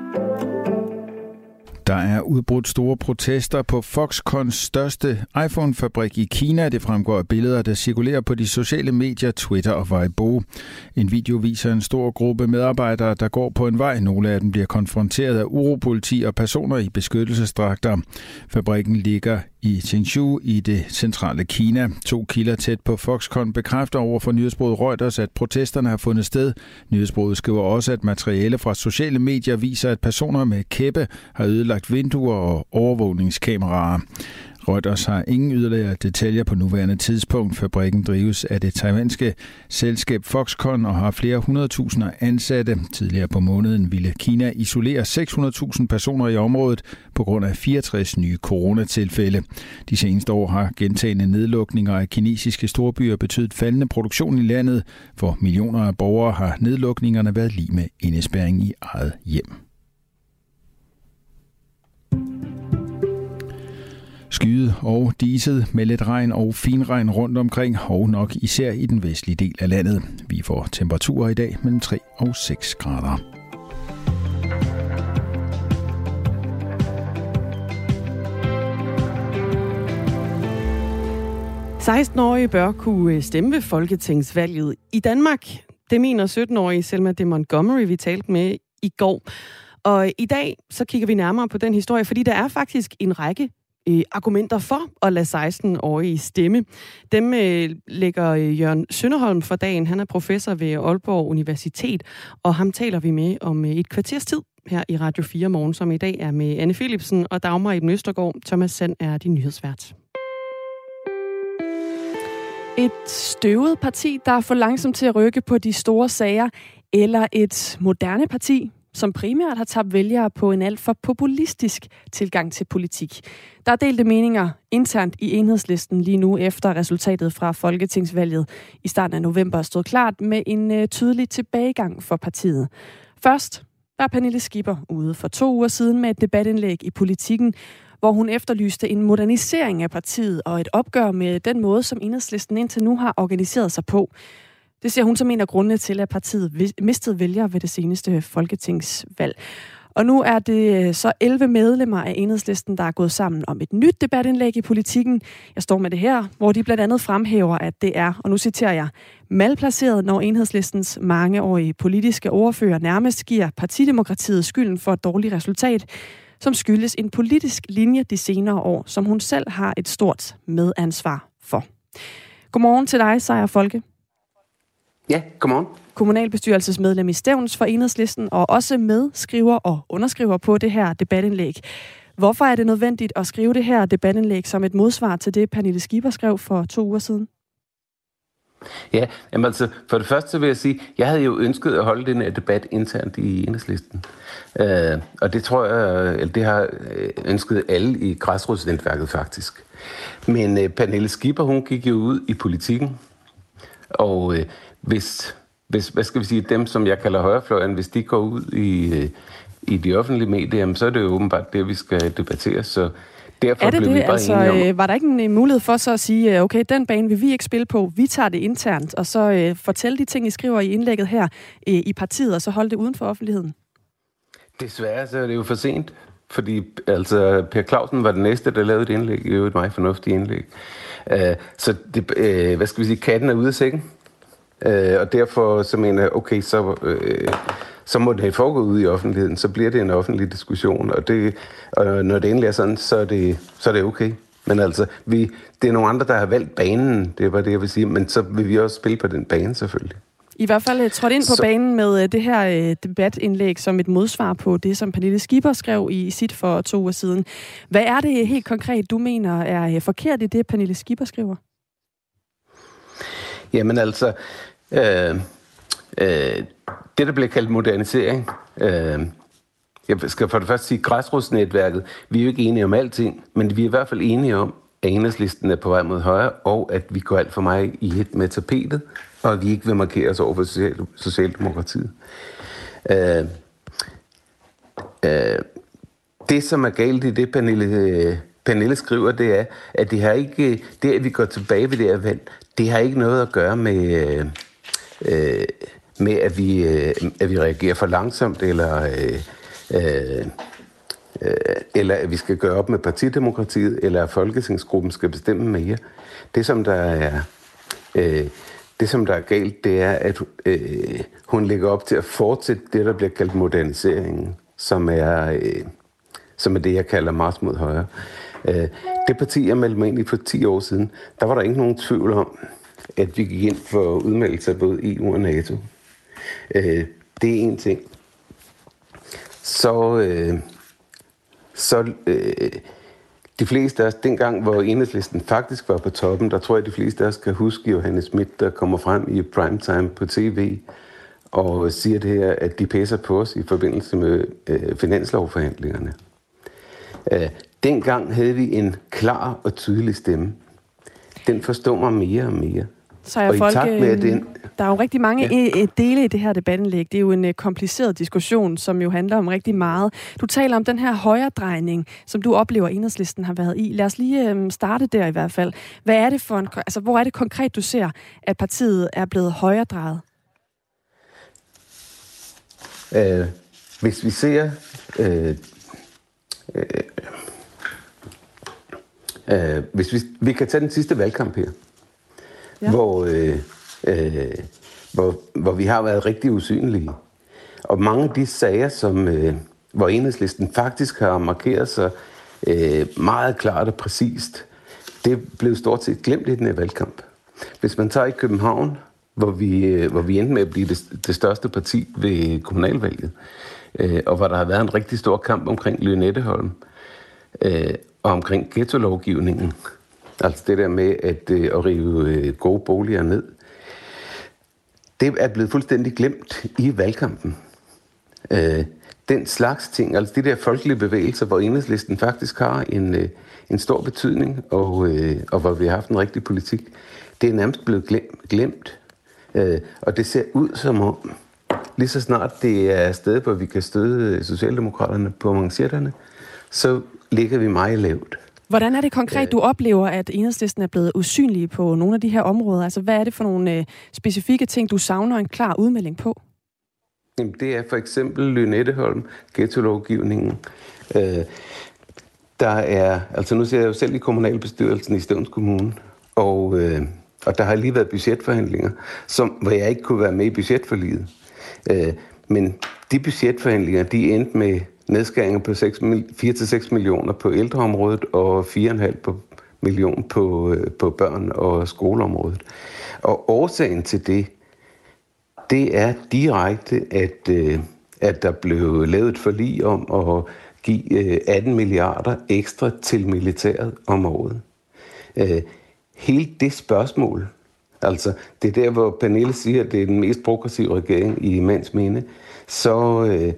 Der er udbrudt store protester på Foxconns største iPhone-fabrik i Kina. Det fremgår af billeder, der cirkulerer på de sociale medier, Twitter og Weibo. En video viser en stor gruppe medarbejdere, der går på en vej. Nogle af dem bliver konfronteret af uropoliti og personer i beskyttelsesdragter. Fabrikken ligger i Chengdu i det centrale Kina. To kilder tæt på Foxconn bekræfter over for nyhedsbureauet Reuters, at protesterne har fundet sted. Nyhedsbureauet skriver også, at materiale fra sociale medier viser, at personer med kæppe har ødelagt vinduer og overvågningskameraer. Reuters har ingen yderligere detaljer på nuværende tidspunkt. Fabrikken drives af det taiwanske selskab Foxconn og har flere hundredtusinder ansatte. Tidligere på måneden ville Kina isolere seks hundrede tusind personer i området på grund af fireogtres nye coronatilfælde. De seneste år har gentagne nedlukninger af kinesiske storbyer betydet faldende produktion i landet. For millioner af borgere har nedlukningerne været lig med indespærring i eget hjem. Skyet og diset med lidt regn og finregn rundt omkring, og nok især i den vestlige del af landet. Vi får temperaturer i dag mellem tre og seks grader. seksten-årige bør kunne stemme ved folketingsvalget i Danmark. Det mener sytten-årige Selma de Montgomery, vi talte med i går. Og i dag så kigger vi nærmere på den historie, fordi der er faktisk en række øh, argumenter for at lade seksten-årige stemme. Dem øh, lægger øh, Jørgen Sønderholm for dagen. Han er professor ved Aalborg Universitet, og ham taler vi med om øh, et kvarters tid her i Radio fire Morgen, som i dag er med Anne Philipsen og Dagmar Eben Østergaard. Thomas Sand er din nyhedsvært. Et støvet parti, der er for langsomt til at rykke på de store sager, eller et moderne parti, som primært har tabt vælgere på en alt for populistisk tilgang til politik. Der er delte meninger internt i Enhedslisten lige nu, efter resultatet fra folketingsvalget i starten af november stod klart med en øh, tydelig tilbagegang for partiet. Først var Pernille Skipper ude for to uger siden med et debatindlæg i Politikken, hvor hun efterlyste en modernisering af partiet og et opgør med den måde, som Enhedslisten indtil nu har organiseret sig på. Det ser hun som en af grundene til, at partiet mistede vælgere ved det seneste folketingsvalg. Og nu er det så elleve medlemmer af Enhedslisten, der er gået sammen om et nyt debatindlæg i Politikken. Jeg står med det her, hvor de blandt andet fremhæver, at det er, og nu citerer jeg, malplaceret, når Enhedslistens mangeårige politiske ordfører nærmest giver partidemokratiet skylden for et dårligt resultat, som skyldes en politisk linje de senere år, som hun selv har et stort medansvar for. Godmorgen til dig, Sejer Folke. Ja, godmorgen. Kommunalbestyrelsesmedlem i Stevns for Enhedslisten, og også medskriver og underskriver på det her debatindlæg. Hvorfor er det nødvendigt at skrive det her debatindlæg som et modsvar til det, Pernille Skipper skrev for to uger siden? Ja, jamen altså, for det første så vil jeg sige, jeg havde jo ønsket at holde den her debat internt i Enhedslisten. Uh, og det tror jeg, eller det har ønsket alle i græsrodsnetværket faktisk. Men uh, Pernille Skipper, hun gik jo ud i Politikken, og uh, hvis, hvis, hvad skal vi sige, dem som jeg kalder højrefløjen, hvis de går ud i, uh, i de offentlige medier, så er det jo åbenbart det, vi skal debattere, så derfor er det blev det? vi bare altså, enige om... Var der ikke en mulighed for så at sige, okay, den bane vil vi ikke spille på, vi tager det internt, og så uh, fortælle de ting, I skriver i indlægget her uh, i partiet, og så holde det uden for offentligheden? Desværre så er det jo for sent, fordi altså, Per Clausen var den næste, der lavede et indlæg, jo et meget fornuftigt indlæg. Uh, så det, uh, hvad skal vi sige, katten er ude af sækken, uh, og derfor så mener jeg, okay, så... Uh, så må det foregå ude i offentligheden, så bliver det en offentlig diskussion, og, det, og når det endelig er sådan, så er det, så er det okay. Men altså, vi, det er nogle andre, der har valgt banen, det var det, jeg vil sige, men så vil vi også spille på den bane selvfølgelig. I hvert fald trådt ind på så... banen med det her debatindlæg som et modsvar på det, som Pernille Skipper skrev i sit for to uger siden. Hvad er det helt konkret, du mener er forkert i det, Pernille Skipper skriver? Jamen altså... Øh, øh, Det, der bliver kaldt modernisering, øh, jeg skal for det første sige, græsrodsnetværket, vi er jo ikke enige om alting, men vi er i hvert fald enige om, at Enhedslisten er på vej mod højre, og at vi går alt for meget i et med tapetet, og at vi ikke vil markere os over for social, Socialdemokratiet. Øh, øh, det, som er galt i det, Pernille, Pernille skriver, det er, at det, har ikke, det, at vi går tilbage ved det her valg, det har ikke noget at gøre med... Øh, øh, med, at vi, øh, at vi reagerer for langsomt, eller, øh, øh, eller at vi skal gøre op med partidemokratiet, eller at Folketingsgruppen skal bestemme mere. Det, som der er, øh, det, som der er galt, det er, at øh, hun lægger op til at fortsætte det, der bliver kaldt moderniseringen, som er, øh, som er det, jeg kalder march mod højre. Øh, det parti, jeg meldte mig ind i for ti år siden, der var der ikke nogen tvivl om, at vi gik ind for udmeldelse af både E U og NATO. Øh, det er en ting. Så, øh, så øh, de fleste af os, dengang hvor Enhedslisten faktisk var på toppen, der tror jeg, de fleste af os kan huske Johannes Schmidt, der kommer frem i primetime på tv og siger det her, at de pæser på os i forbindelse med øh, finanslovforhandlingerne. Øh, dengang havde vi en klar og tydelig stemme. Den forstummer mere og mere. Så jeg folk, med, den... der er jo rigtig mange ja. dele i det her debatindlæg. Det er jo en kompliceret diskussion, som jo handler om rigtig meget. Du taler om den her højredrejning, som du oplever, Enhedslisten har været i. Lad os lige starte der i hvert fald. Hvad er det for en, altså, hvor er det konkret, du ser, at partiet er blevet højredrejet? Øh, hvis vi ser... Øh, øh, øh, hvis vi, vi kan tage den sidste valgkamp her. Ja. Hvor, øh, øh, hvor, hvor vi har været rigtig usynlige. Og mange af de sager, som, øh, hvor Enhedslisten faktisk har markeret sig øh, meget klart og præcist, det blev stort set glemt i den her valgkamp. Hvis man tager i København, hvor vi, øh, hvor vi endte med at blive det, det største parti ved kommunalvalget, øh, og hvor der har været en rigtig stor kamp omkring Lynetteholm, øh, og omkring ghetto-lovgivningen, altså det der med at, øh, at rive øh, gode boliger ned. Det er blevet fuldstændig glemt i valgkampen. Øh, den slags ting, altså de der folkelige bevægelser, hvor Enhedslisten faktisk har en, øh, en stor betydning, og, øh, og hvor vi har haft en rigtig politik, det er nærmest blevet glemt. glemt. Øh, og det ser ud som om, lige så snart det er et sted, hvor vi kan støde Socialdemokraterne på manchetterne, så ligger vi meget lavt. Hvordan er det konkret, du oplever, at Enhedslisten er blevet usynlige på nogle af de her områder? Altså, hvad er det for nogle øh, specifikke ting, du savner en klar udmelding på? Jamen, det er for eksempel Lynetteholm, ghetto-lovgivningen. Øh, der er, altså nu ser jeg jo selv i kommunalbestyrelsen i Stevns Kommune, og, øh, og der har lige været budgetforhandlinger, som, hvor jeg ikke kunne være med i budgetforliget. Øh, men de budgetforhandlinger, de endte med nedskæringer på fire til seks millioner på ældreområdet og fire komma fem på million på, på børn- og skoleområdet. Og årsagen til det, det er direkte, at, at der blev lavet et forlig om at give atten milliarder ekstra til militæret om året. Hele det spørgsmål, altså det er der, hvor Pernille siger, at det er den mest progressive regering i mands minde, så... Øh,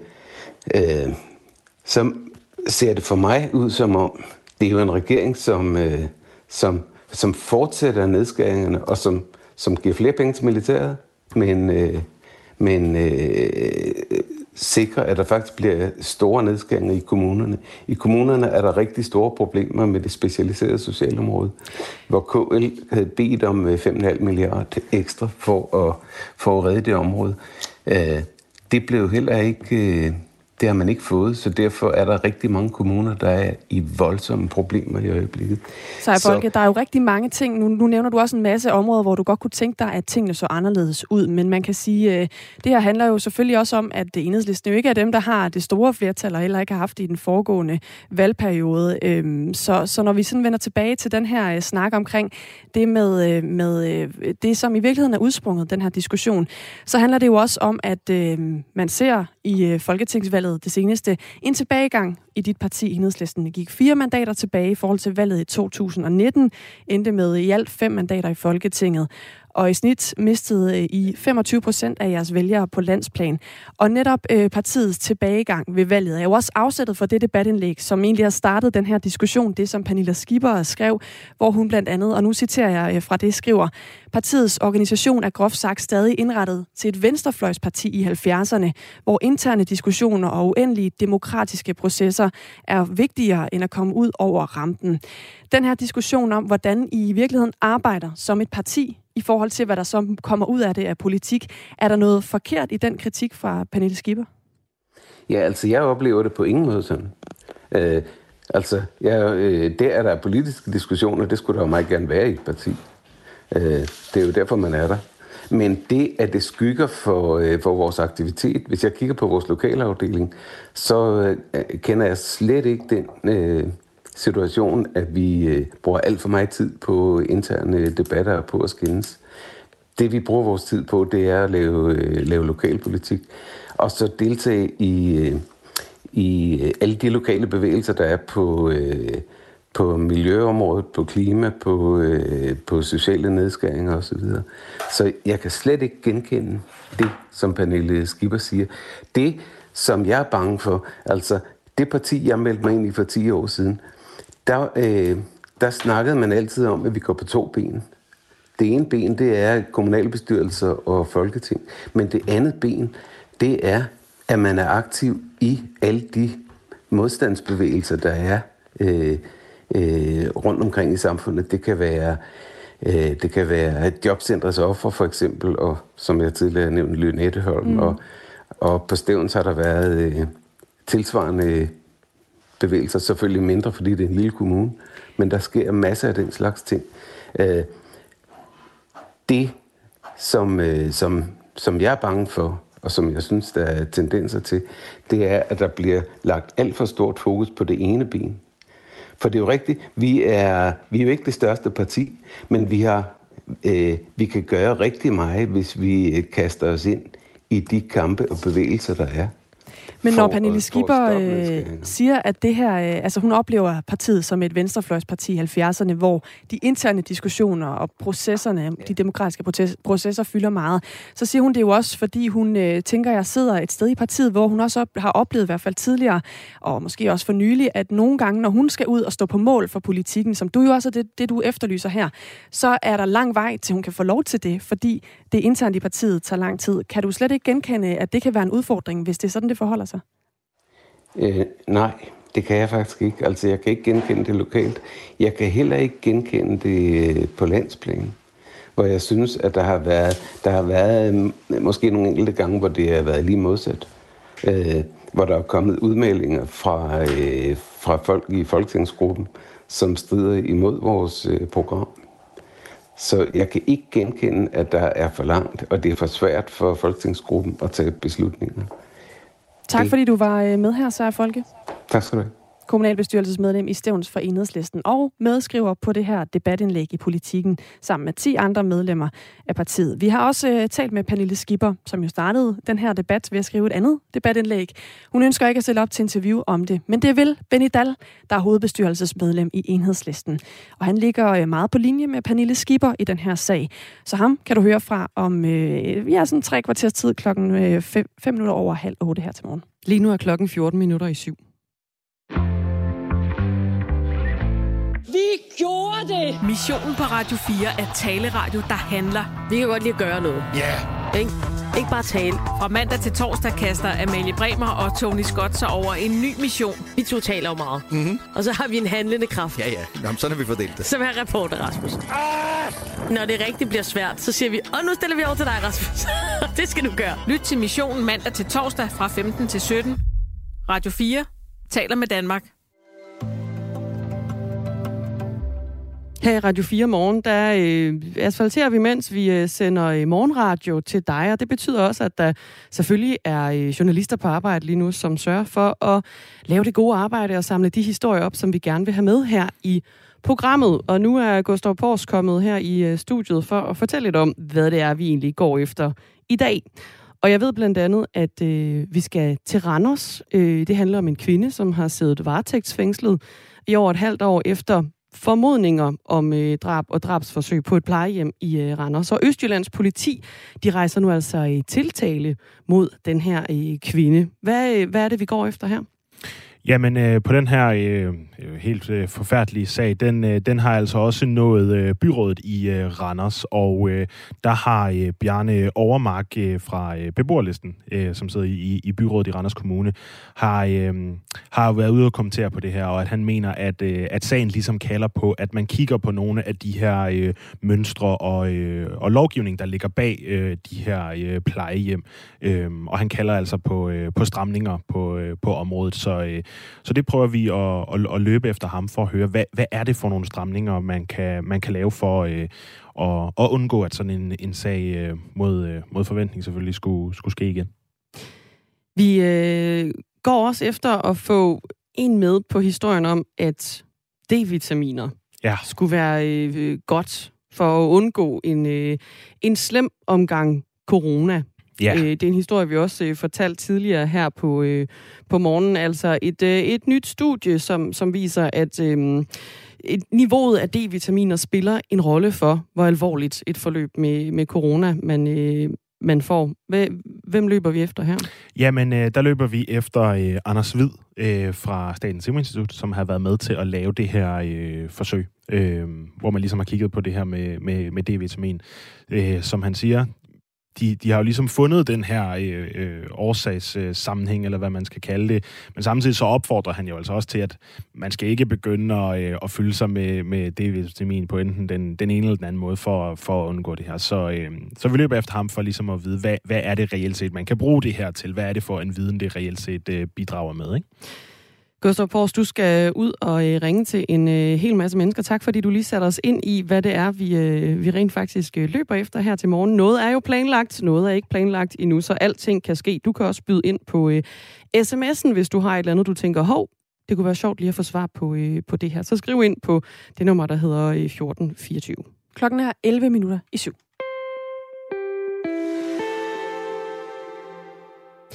øh, så ser det for mig ud som om, det er jo en regering, som, øh, som, som fortsætter nedskæringerne, og som, som giver flere penge til militæret, men, øh, men øh, sikrer, at der faktisk bliver store nedskæringer i kommunerne. I kommunerne er der rigtig store problemer med det specialiserede socialområde, hvor K L havde bedt om fem komma fem milliarder ekstra for at, for at redde det område. Øh, det blev heller ikke... Øh, Det har man ikke fået, så derfor er der rigtig mange kommuner, der er i voldsomme problemer i øjeblikket. Så, Folke, der er jo rigtig mange ting. Nu, nu nævner du også en masse områder, hvor du godt kunne tænke dig, at tingene så anderledes ud. Men man kan sige, at det her handler jo selvfølgelig også om, at Enhedslisten jo ikke er dem, der har det store flertal, og heller ikke har haft det i den foregående valgperiode. Så, så når vi sådan vender tilbage til den her snak omkring det med, med det, som i virkeligheden er udsprunget, den her diskussion, så handler det jo også om, at man ser i folketingsvalget det seneste en tilbagegang i dit parti, Enhedslisten. Det gik fire mandater tilbage i forhold til valget i to tusind og nitten, endte med i alt fem mandater i Folketinget. Og i snit mistede I femogtyve procent af jeres vælgere på landsplan. Og netop øh, partiets tilbagegang ved valget er jo også afsættet for det debatindlæg, som egentlig har startet den her diskussion, det som Pernille Skipper skrev, hvor hun blandt andet, og nu citerer jeg øh, fra det, skriver: partiets organisation er groft sagt stadig indrettet til et venstrefløjsparti i halvfjerdserne, hvor interne diskussioner og uendelige demokratiske processer er vigtigere end at komme ud over rampen. Den her diskussion om, hvordan I i virkeligheden arbejder som et parti, i forhold til, hvad der så kommer ud af det af politik. Er der noget forkert i den kritik fra Pernille Skipper? Ja, altså jeg oplever det på ingen måde sådan. Øh, altså, jeg, øh, der er der politiske diskussioner, det skulle der jo meget gerne være i et parti. Øh, det er jo derfor, man er der. Men det, at det skygger for, øh, for vores aktivitet, hvis jeg kigger på vores lokalafdeling, så øh, kender jeg slet ikke den... Øh, situation, at vi øh, bruger alt for meget tid på interne debatter og på at skændes. Det, vi bruger vores tid på, det er at lave, øh, lave lokalpolitik, og så deltage i, øh, i alle de lokale bevægelser, der er på, øh, på miljøområdet, på klima, på, øh, på sociale nedskæringer osv. Så jeg kan slet ikke genkende det, som Pernille Skipper siger. Det, som jeg er bange for, altså det parti, jeg meldte mig ind i for ti år siden, Der, øh, der snakkede man altid om, at vi går på to ben. Det ene ben, det er kommunalbestyrelser og folketing. Men det andet ben, det er, at man er aktiv i alle de modstandsbevægelser, der er øh, øh, rundt omkring i samfundet. Det kan være, øh, det kan være et jobcentrets offer, for eksempel, og som jeg tidligere nævnte, Lynetteholm. Mm. Og, og på Stevns har der været øh, tilsvarende bevægelser, selvfølgelig mindre, fordi det er en lille kommune, men der sker masser af den slags ting. Øh, det, som, øh, som, som jeg er bange for, og som jeg synes, der er tendenser til, det er, at der bliver lagt alt for stort fokus på det ene ben. For det er jo rigtigt, vi er, vi er jo ikke det største parti, men vi, har, øh, vi kan gøre rigtig meget, hvis vi kaster os ind i de kampe og bevægelser, der er. Men for, når Pernille Skipper øh, siger, at det her, øh, altså hun oplever partiet som et venstrefløjsparti i halvfjerdserne, hvor de interne diskussioner og processerne, ja. de demokratiske processer, processer fylder meget, så siger hun det jo også, fordi hun øh, tænker, at jeg sidder et sted i partiet, hvor hun også op, har oplevet i hvert fald tidligere, og måske også for nylig, at nogle gange, når hun skal ud og stå på mål for politikken, som du jo også er det, det du efterlyser her, så er der lang vej til, hun kan få lov til det, fordi det internt i partiet tager lang tid. Kan du slet ikke genkende, at det kan være en udfordring, hvis det er sådan, det forholder sig? Øh, nej, det kan jeg faktisk ikke. Altså, jeg kan ikke genkende det lokalt. Jeg kan heller ikke genkende det på landsplan, hvor jeg synes, at der har været, der har været måske nogle enkelte gange, hvor det har været lige modsat. Øh, hvor der er kommet udmeldinger fra, øh, fra folk i folketingsgruppen, som strider imod vores øh, program. Så jeg kan ikke genkende, at der er for langt, og det er for svært for folketingsgruppen at tage beslutninger. Tak fordi du var med her, Sara Folke. Tak skal du have. Kommunalbestyrelsesmedlem i Stevns for Enhedslisten og medskriver på det her debatindlæg i Politikken sammen med ti andre medlemmer af partiet. Vi har også uh, talt med Pernille Skipper, som jo startede den her debat ved at skrive et andet debatindlæg. Hun ønsker ikke at stille op til interview om det, men det vil Benny Dahl, der er hovedbestyrelsesmedlem i Enhedslisten. Og han ligger uh, meget på linje med Pernille Skipper i den her sag. Så ham kan du høre fra om uh, ja, sådan tre kvarters tid klokken uh, fem, fem minutter over halv otte her til morgen. Lige nu er klokken fjorten minutter i syv. Vi gjorde det! Missionen på Radio fire er taleradio, der handler. Vi kan godt lide at gøre noget. Ja. Yeah. Ik? Ikke bare tale. Fra mandag til torsdag kaster Amalie Bremer og Tony Scott sig over en ny mission. Vi to taler jo meget. Mm-hmm. Og så har vi en handlende kraft. Ja, ja. Jamen, sådan har vi fordelt det. Som er reporter, Rasmus. Ah! Når det rigtig bliver svært, så siger vi, og nu stiller vi over til dig, Rasmus. Det skal du gøre. Lyt til missionen mandag til torsdag fra femten til sytten. Radio fire taler med Danmark. Her i Radio fire Morgen, der øh, asfalterer vi, mens vi øh, sender øh, morgenradio til dig, og det betyder også, at der selvfølgelig er øh, journalister på arbejde lige nu, som sørger for at lave det gode arbejde og samle de historier op, som vi gerne vil have med her i programmet. Og nu er Gustav Pors kommet her i øh, studiet for at fortælle lidt om, hvad det er, vi egentlig går efter i dag. Og jeg ved blandt andet, at øh, vi skal til Randers. Øh, det handler om en kvinde, som har siddet varetægtsfængslet i over et halvt år efter formodninger om øh, drab og drabsforsøg på et plejehjem i øh, Randers. Og Østjyllands politi, de rejser nu altså i tiltale mod den her øh, kvinde. Hvad, øh, hvad er det, vi går efter her? Jamen, øh, på den her øh, helt øh, forfærdelige sag, den, øh, den har altså også nået øh, byrådet i øh, Randers, og øh, der har øh, Bjarne Overmark øh, fra øh, beboerlisten, øh, som sidder i, i byrådet i Randers Kommune, har, øh, har været ude og kommentere på det her, og at han mener, at, øh, at sagen ligesom kalder på, at man kigger på nogle af de her øh, mønstre og, øh, og lovgivning, der ligger bag øh, de her øh, plejehjem. Øh, og han kalder altså på, øh, på stramninger på, øh, på området, så øh, Så det prøver vi at, at, at løbe efter ham for at høre, hvad, hvad er det for nogle stramninger, man kan, man kan lave for øh, at, at undgå, at sådan en, en sag øh, mod, øh, mod forventning selvfølgelig skulle, skulle ske igen. Vi øh, går også efter at få en med på historien om, at D-vitaminer ja. skulle være øh, godt for at undgå en, øh, en slem omgang corona. Ja. Øh, det er en historie, vi også øh, fortalte tidligere her på, øh, på morgenen. Altså et, øh, et nyt studie, som, som viser, at øh, et, niveauet af D-vitaminer spiller en rolle for, hvor alvorligt et forløb med, med corona man, øh, man får. Hvem løber vi efter her? Jamen, øh, der løber vi efter øh, Anders Hvid øh, fra Statens Serum Institut, som har været med til at lave det her øh, forsøg, øh, hvor man ligesom har kigget på det her med, med, med D-vitamin. Øh, som han siger, De, de har jo ligesom fundet den her øh, øh, årsagssammenhæng, eller hvad man skal kalde det. Men samtidig så opfordrer han jo altså også til, at man skal ikke begynde at, øh, at fylde sig med, med D-vitamin på enten den, den ene eller den anden måde for, for at undgå det her. Så, øh, så vi løber efter ham for ligesom at vide, hvad, hvad er det reelt set, man kan bruge det her til? Hvad er det for en viden, det reelt set øh, bidrager med, ikke? Gustav Pors, du skal ud og øh, ringe til en øh, hel masse mennesker. Tak, fordi du lige satte os ind i, hvad det er, vi, øh, vi rent faktisk øh, løber efter her til morgen. Noget er jo planlagt, noget er ikke planlagt endnu, så alting kan ske. Du kan også byde ind på øh, sms'en, hvis du har et eller andet, du tænker, hov, det kunne være sjovt lige at få svar på, øh, på det her. Så skriv ind på det nummer, der hedder øh, fjorten fireogtyve. Klokken er elleve minutter i syv.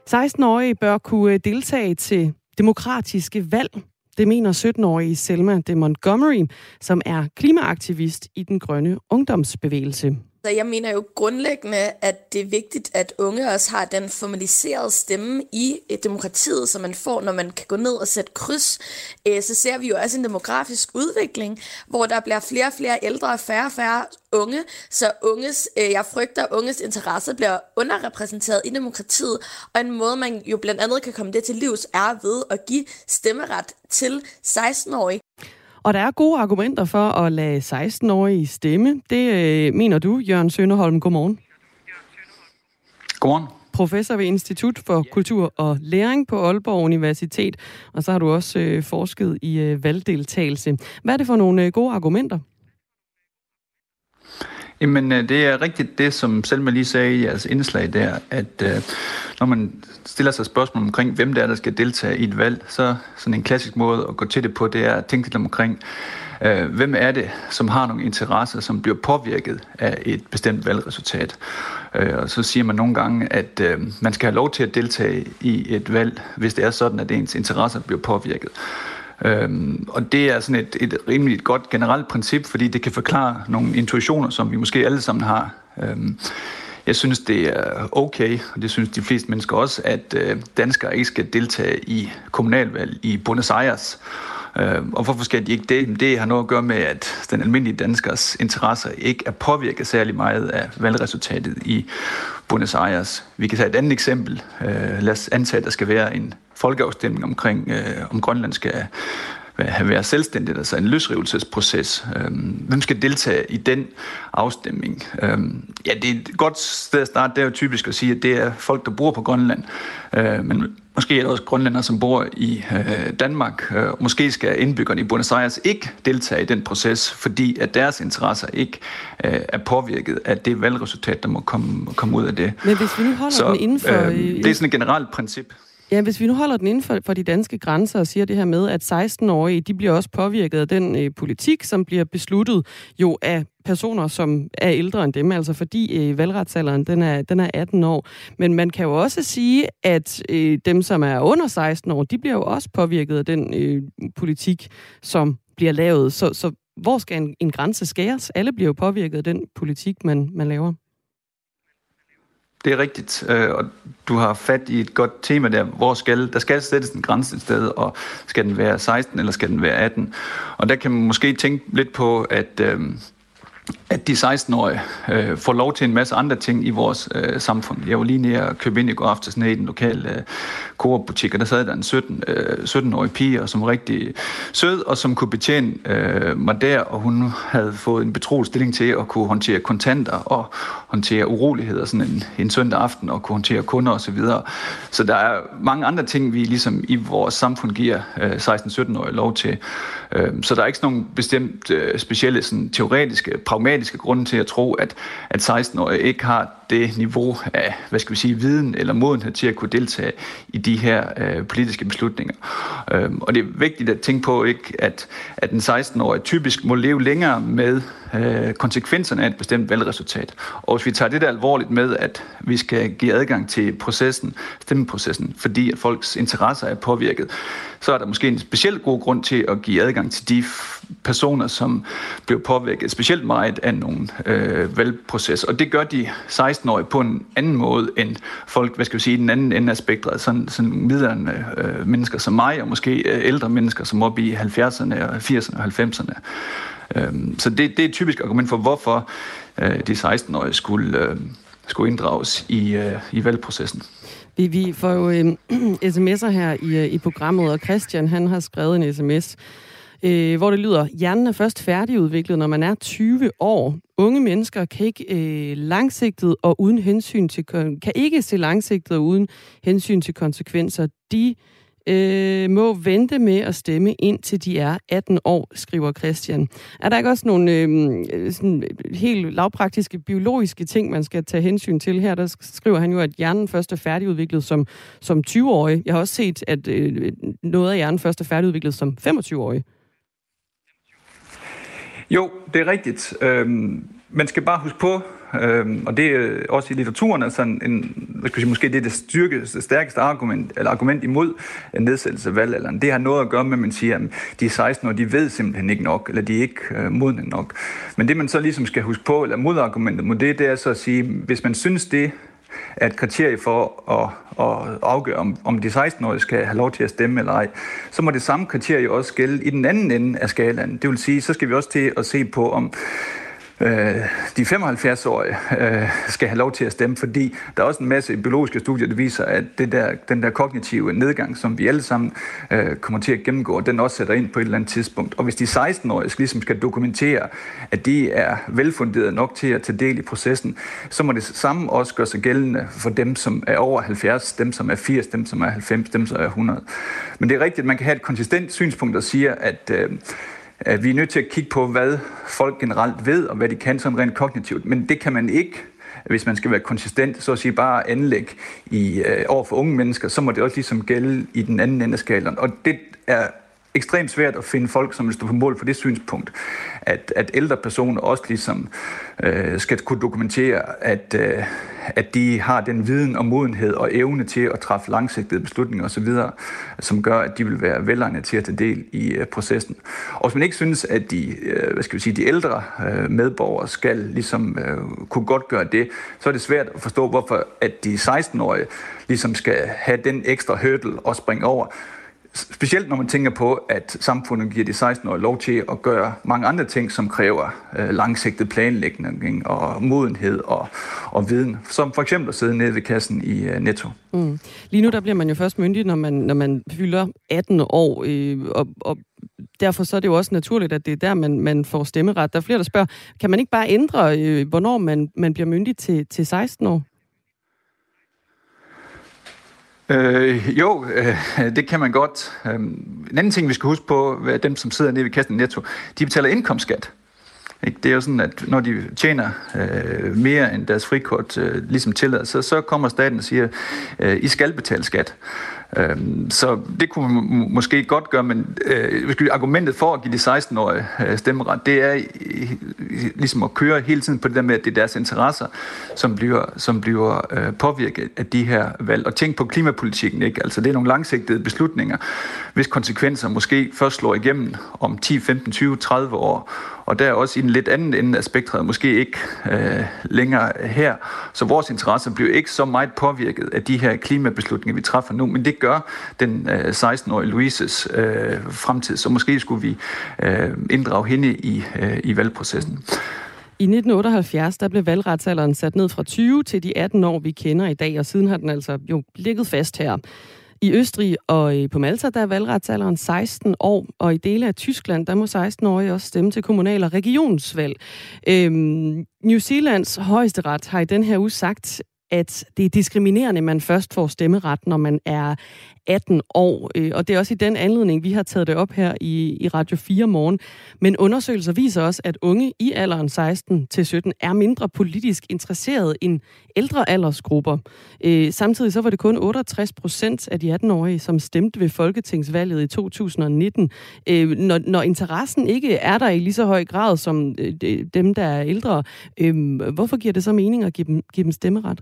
seksten-årige bør kunne deltage til demokratiske valg. Det mener sytten-årige Selma de Montgomery, som er klimaaktivist i den grønne ungdomsbevægelse. Så jeg mener jo grundlæggende, at det er vigtigt, at unge også har den formaliserede stemme i demokratiet, som man får, når man kan gå ned og sætte kryds. Så ser vi jo også en demografisk udvikling, hvor der bliver flere og flere ældre og færre og færre unge. Så unges, jeg frygter, at unges interesse bliver underrepræsenteret i demokratiet. Og en måde, man jo blandt andet kan komme det til livs, er ved at give stemmeret til seksten-årige. Og der er gode argumenter for at lade seksten-årige stemme. Det øh, mener du, Jørgen Sønderholm. Godmorgen. Godmorgen. Professor ved Institut for Kultur og Læring på Aalborg Universitet. Og så har du også øh, forsket i øh, valgdeltagelse. Hvad er det for nogle øh, gode argumenter? Jamen, det er rigtigt det, som Selma lige sagde i jeres indslag der, at øh, når man stiller sig spørgsmål omkring, hvem det er, der skal deltage i et valg, så sådan en klassisk måde at gå til det på, det er at tænke lidt omkring, øh, hvem er det, som har nogle interesser, som bliver påvirket af et bestemt valgresultat. Øh, og så siger man nogle gange, at øh, man skal have lov til at deltage i et valg, hvis det er sådan, at ens interesser bliver påvirket. Øhm, og det er sådan et, et rimelig godt generelt princip, fordi det kan forklare nogle intuitioner, som vi måske alle sammen har. Øhm, jeg synes, det er okay, og det synes de fleste mennesker også, at øh, danskere ikke skal deltage i kommunalvalg i Buenos Aires. Øhm, og hvorfor skal de ikke det? Det har noget at gøre med, at den almindelige danskers interesser ikke er påvirket særlig meget af valgresultatet i Buenos Aires. Vi kan tage et andet eksempel. Øh, lad os antage, at der skal være en folkeafstemning omkring, øh, om Grønland skal være selvstændigt, altså en løsrivelsesproces. Øhm, hvem skal deltage i den afstemning? Øhm, ja, det er et godt sted at starte. Det er jo typisk at sige, at det er folk, der bor på Grønland. Øh, men måske er der også grønlændere, som bor i øh, Danmark. Øh, måske skal indbyggerne i Buenos Aires ikke deltage i den proces, fordi at deres interesser ikke øh, er påvirket af det valgresultat, der må komme, komme ud af det. Men hvis vi nu holder Så, den inden for... Øh, det er sådan et generelt princip. Ja, hvis vi nu holder den inden for, for de danske grænser og siger det her med, at seksten-årige, de bliver også påvirket af den øh, politik, som bliver besluttet jo af personer, som er ældre end dem, altså fordi øh, valgretsalderen, den er, den er atten år. Men man kan jo også sige, at øh, dem, som er under seksten år, de bliver jo også påvirket af den øh, politik, som bliver lavet. Så, så hvor skal en, en grænse skæres? Alle bliver jo påvirket af den politik, man, man laver. Det er rigtigt, og du har fat i et godt tema der, hvor skal, der skal sættes en grænse et sted, og skal den være seksten eller skal den være atten? Og der kan man måske tænke lidt på, at, øh, at de seksten-årige øh, får lov til en masse andre ting i vores øh, samfund. Jeg var lige nede og købte ind i går aftes nede i den lokale øh, Coop-butik, og der sad der en sytten, øh, sytten-årig pige, som var rigtig sød, og som kunne betjene øh, mig der, og hun havde fået en betroet stilling til at kunne håndtere kontanter og håndtere uroligheder sådan en, en søndag aften, og kunne håndtere kunder osv. Så, videre. Så der er mange andre ting, vi ligesom i vores samfund giver øh, seksten-sytten-årige lov til. Øh, så der er ikke sådan nogle bestemt øh, specielle sådan, teoretiske, pragmatiske grunde til at tro, at, at seksten-årige ikke har det niveau af, hvad skal vi sige, viden eller modenhed til at kunne deltage i de her øh, politiske beslutninger. Øhm, og det er vigtigt at tænke på, ikke, at, at den seksten-årige typisk må leve længere med øh, konsekvenserne af et bestemt valgresultat. Og hvis vi tager det der alvorligt med, at vi skal give adgang til processen, stemmeprocessen, fordi at folks interesser er påvirket, så er der måske en specielt god grund til at give adgang til de personer, som bliver påvirket specielt meget af nogle øh, valgproces. Og det gør de seksten-årige på en anden måde end folk, hvad skal vi sige, den anden ende af spektret, sådan, sådan midlerne øh, mennesker som mig, og måske øh, ældre mennesker, som er oppe i halvfjerdserne og firserne og halvfemserne. Øhm, så det, det er et typisk argument for, hvorfor øh, de seksten-årige skulle, øh, skulle inddrages i, øh, i valgprocessen. Vi, vi får jo øh, sms'er her i, øh, i programmet, og Christian, han har skrevet en sms, øh, hvor det lyder: hjernen er først færdigudviklet, når man er tyve år. Unge mennesker kan ikke øh, langsigtet og uden hensyn til kan ikke se langsigtet og uden hensyn til konsekvenser. De øh, må vente med at stemme indtil de er atten år, skriver Christian. Er der ikke også nogle øh, sådan helt lavpraktiske biologiske ting, man skal tage hensyn til her? Der skriver han jo, at hjernen først er færdigudviklet som, som tyve-årig. Jeg har også set, at øh, noget af hjernen først er færdigudviklet som femogtyve-årig. Jo, det er rigtigt. Øhm, man skal bare huske på, øh, og det er også i litteraturen er sådan en, hvad skal jeg sige, måske det er det, styrke, det stærkeste argument, eller argument imod en nedsættelse af valgalderen. Det har noget at gøre med, at man siger, at de er seksten år, de ved simpelthen ikke nok, eller de er ikke øh, modne nok. Men det man så ligesom skal huske på, eller modargumentet mod det, det er så at sige, hvis man synes det er et kriterie for at, at afgøre, om, om de seksten-årige skal have lov til at stemme eller ej, så må det samme kriterie også gælde i den anden ende af skalaen. Det vil sige, så skal vi også til at se på, om øh, de femoghalvfjerds-årige øh, skal have lov til at stemme, fordi der er også en masse biologiske studier, der viser, at det der, den der kognitive nedgang, som vi alle sammen øh, kommer til at gennemgå, den også sætter ind på et eller andet tidspunkt. Og hvis de seksten-årige ligesom skal dokumentere, at de er velfunderet nok til at tage del i processen, så må det samme også gøre sig gældende for dem, som er over halvfjerds, dem, som er firs, dem, som er halvfems, dem, som er hundrede. Men det er rigtigt, at man kan have et konsistent synspunkt, der siger, at øh, at vi er nødt til at kigge på, hvad folk generelt ved, og hvad de kan sådan rent kognitivt. Men det kan man ikke, hvis man skal være konsistent, så at sige bare anlæg i, øh, over for unge mennesker, så må det også ligesom gælde i den anden ende af skalaen. Og det er ekstremt svært at finde folk, som vil stå på mål for det synspunkt, at, at ældre personer også ligesom øh, skal kunne dokumentere, at, øh, at de har den viden og modenhed og evne til at træffe langsigtede beslutninger osv., som gør, at de vil være velegnede til at tage del i øh, processen. Og hvis man ikke synes, at de, øh, hvad skal vi sige, de ældre øh, medborgere skal ligesom øh, kunne godt gøre det, så er det svært at forstå, hvorfor at de seksten-årige ligesom skal have den ekstra hurdle og springe over. Specielt når man tænker på, at samfundet giver de seksten-årige lov til at gøre mange andre ting, som kræver øh, langsigtet planlægning og modenhed og, og viden. Som for eksempel at sidde nede ved kassen i øh, Netto. Mm. Lige nu der bliver man jo først myndig, når man, når man fylder atten år, øh, og, og derfor så er det jo også naturligt, at det er der, man, man får stemmeret. Der er flere, der spørger, kan man ikke bare ændre, øh, hvornår man, man bliver myndig til, til seksten år? Øh, jo, øh, det kan man godt. Øh, en anden ting, vi skal huske på, er dem, som sidder nede ved kassen i Netto, de betaler indkomstskat. Ikke? Det er jo sådan, at når de tjener øh, mere end deres frikort øh, ligesom tillader, så, så kommer staten og siger, øh, I skal betale skat. Øh, så det kunne man må, måske godt gøre, men øh, argumentet for at give de seksten-årige øh, stemmeret, det er øh, ligesom at køre hele tiden på det der med, at det er deres interesser, som bliver, som bliver øh, påvirket af de her valg. Og tænk på klimapolitikken, ikke? Altså det er nogle langsigtede beslutninger, hvis konsekvenser måske først slår igennem om ti, femten, tyve, tredive år. Og der er også i en lidt anden ende af spektret, måske ikke øh, længere her. Så vores interesser bliver ikke så meget påvirket af de her klimabeslutninger, vi træffer nu, men det gør den øh, seksten-årige Louises øh, fremtid. Så måske skulle vi øh, inddrage hende i, øh, i valgprocessen. I nitten otteoghalvfjerds der blev valgretsalderen sat ned fra tyve til de atten år, vi kender i dag, og siden har den altså jo ligget fast her. I Østrig og på Malta, der er valgretsalderen seksten år, og i dele af Tyskland, der må seksten-årige også stemme til kommunal- og regionsvalg. Øhm, New Zealands højesteret har i den her uge sagt, at det er diskriminerende, at man først får stemmeret, når man er atten år. Og det er også i den anledning, vi har taget det op her i, i Radio fire morgen. Men undersøgelser viser også, at unge i alderen seksten til sytten er mindre politisk interesserede end ældre aldersgrupper. Øh, samtidig så var det kun otteogtres procent af de atten-årige, som stemte ved folketingsvalget i to tusind nitten. Øh, når, når interessen ikke er der i lige så høj grad som øh, dem, der er ældre, øh, hvorfor giver det så mening at give dem, give dem stemmeret?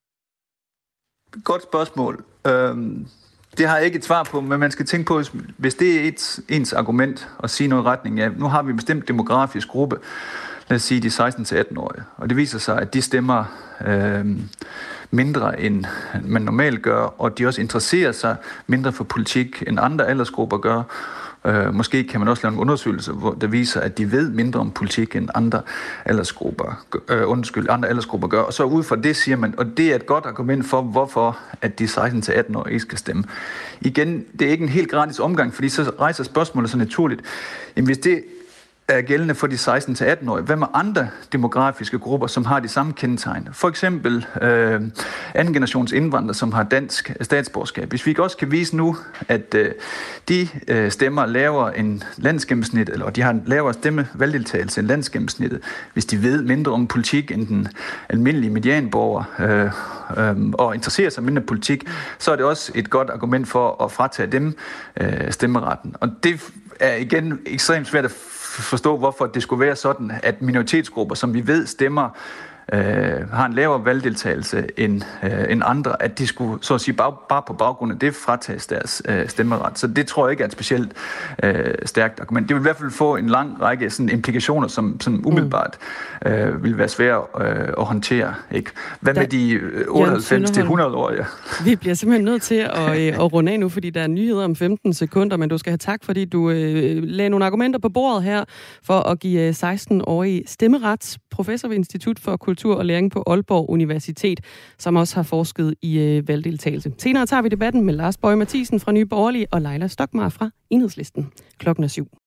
Godt spørgsmål. Øhm, det har jeg ikke et svar på, men man skal tænke på, hvis det er et, ens argument at sige noget i retning af, nu har vi en bestemt demografisk gruppe, lad os sige de seksten til atten-årige, og det viser sig, at de stemmer øhm, mindre end man normalt gør, og de også interesserer sig mindre for politik end andre aldersgrupper gør. Uh, måske kan man også lave en undersøgelse, hvor der viser, at de ved mindre om politik end andre aldersgrupper, uh, undskyld, andre aldersgrupper gør. Og så ud fra det siger man, og det er et godt argument for, hvorfor at de seksten til atten år ikke skal stemme. Igen, det er ikke en helt gratis omgang, fordi så rejser spørgsmålet så naturligt. Jamen, hvis det er gældende for de seksten til atten-årige. Hvad med andre demografiske grupper, som har de samme kendetegn? For eksempel øh, anden generations indvandrere, som har dansk statsborgerskab. Hvis vi ikke også kan vise nu, at øh, de øh, stemmer lavere end landsgennemsnittet, eller de har en lavere stemmevalgdeltagelse end landsgennemsnittet, hvis de ved mindre om politik end den almindelige medianborger, øh, øh, og interesserer sig mindre politik, så er det også et godt argument for at fratage dem øh, stemmeretten. Og det er igen ekstremt svært at forstå, hvorfor det skulle være sådan, at minoritetsgrupper, som vi ved stemmer øh, har en lavere valgdeltagelse end, øh, end andre, at de skulle, så at sige, bare, bare på baggrund af det fratages deres øh, stemmeret. Så det tror jeg ikke er et specielt øh, stærkt argument. Det vil i hvert fald få en lang række sådan, implikationer, som, som umiddelbart øh, vil være svære øh, at håndtere. Ikke? Hvad med de otteoghalvfems til hundrede år? Ja? Vi bliver simpelthen nødt til at, øh, at runde af nu, fordi der er nyheder om femten sekunder, men du skal have tak, fordi du øh, lagde nogle argumenter på bordet her for at give seksten-årige stemmeret. Professor ved Institut for Kultur og Læring på Aalborg Universitet, som også har forsket i øh, valgdeltagelse. Senere tager vi debatten med Lars Boje Mathiesen fra Nye Borgerlige og Leila Stokmar fra Enhedslisten. Klokken er syv.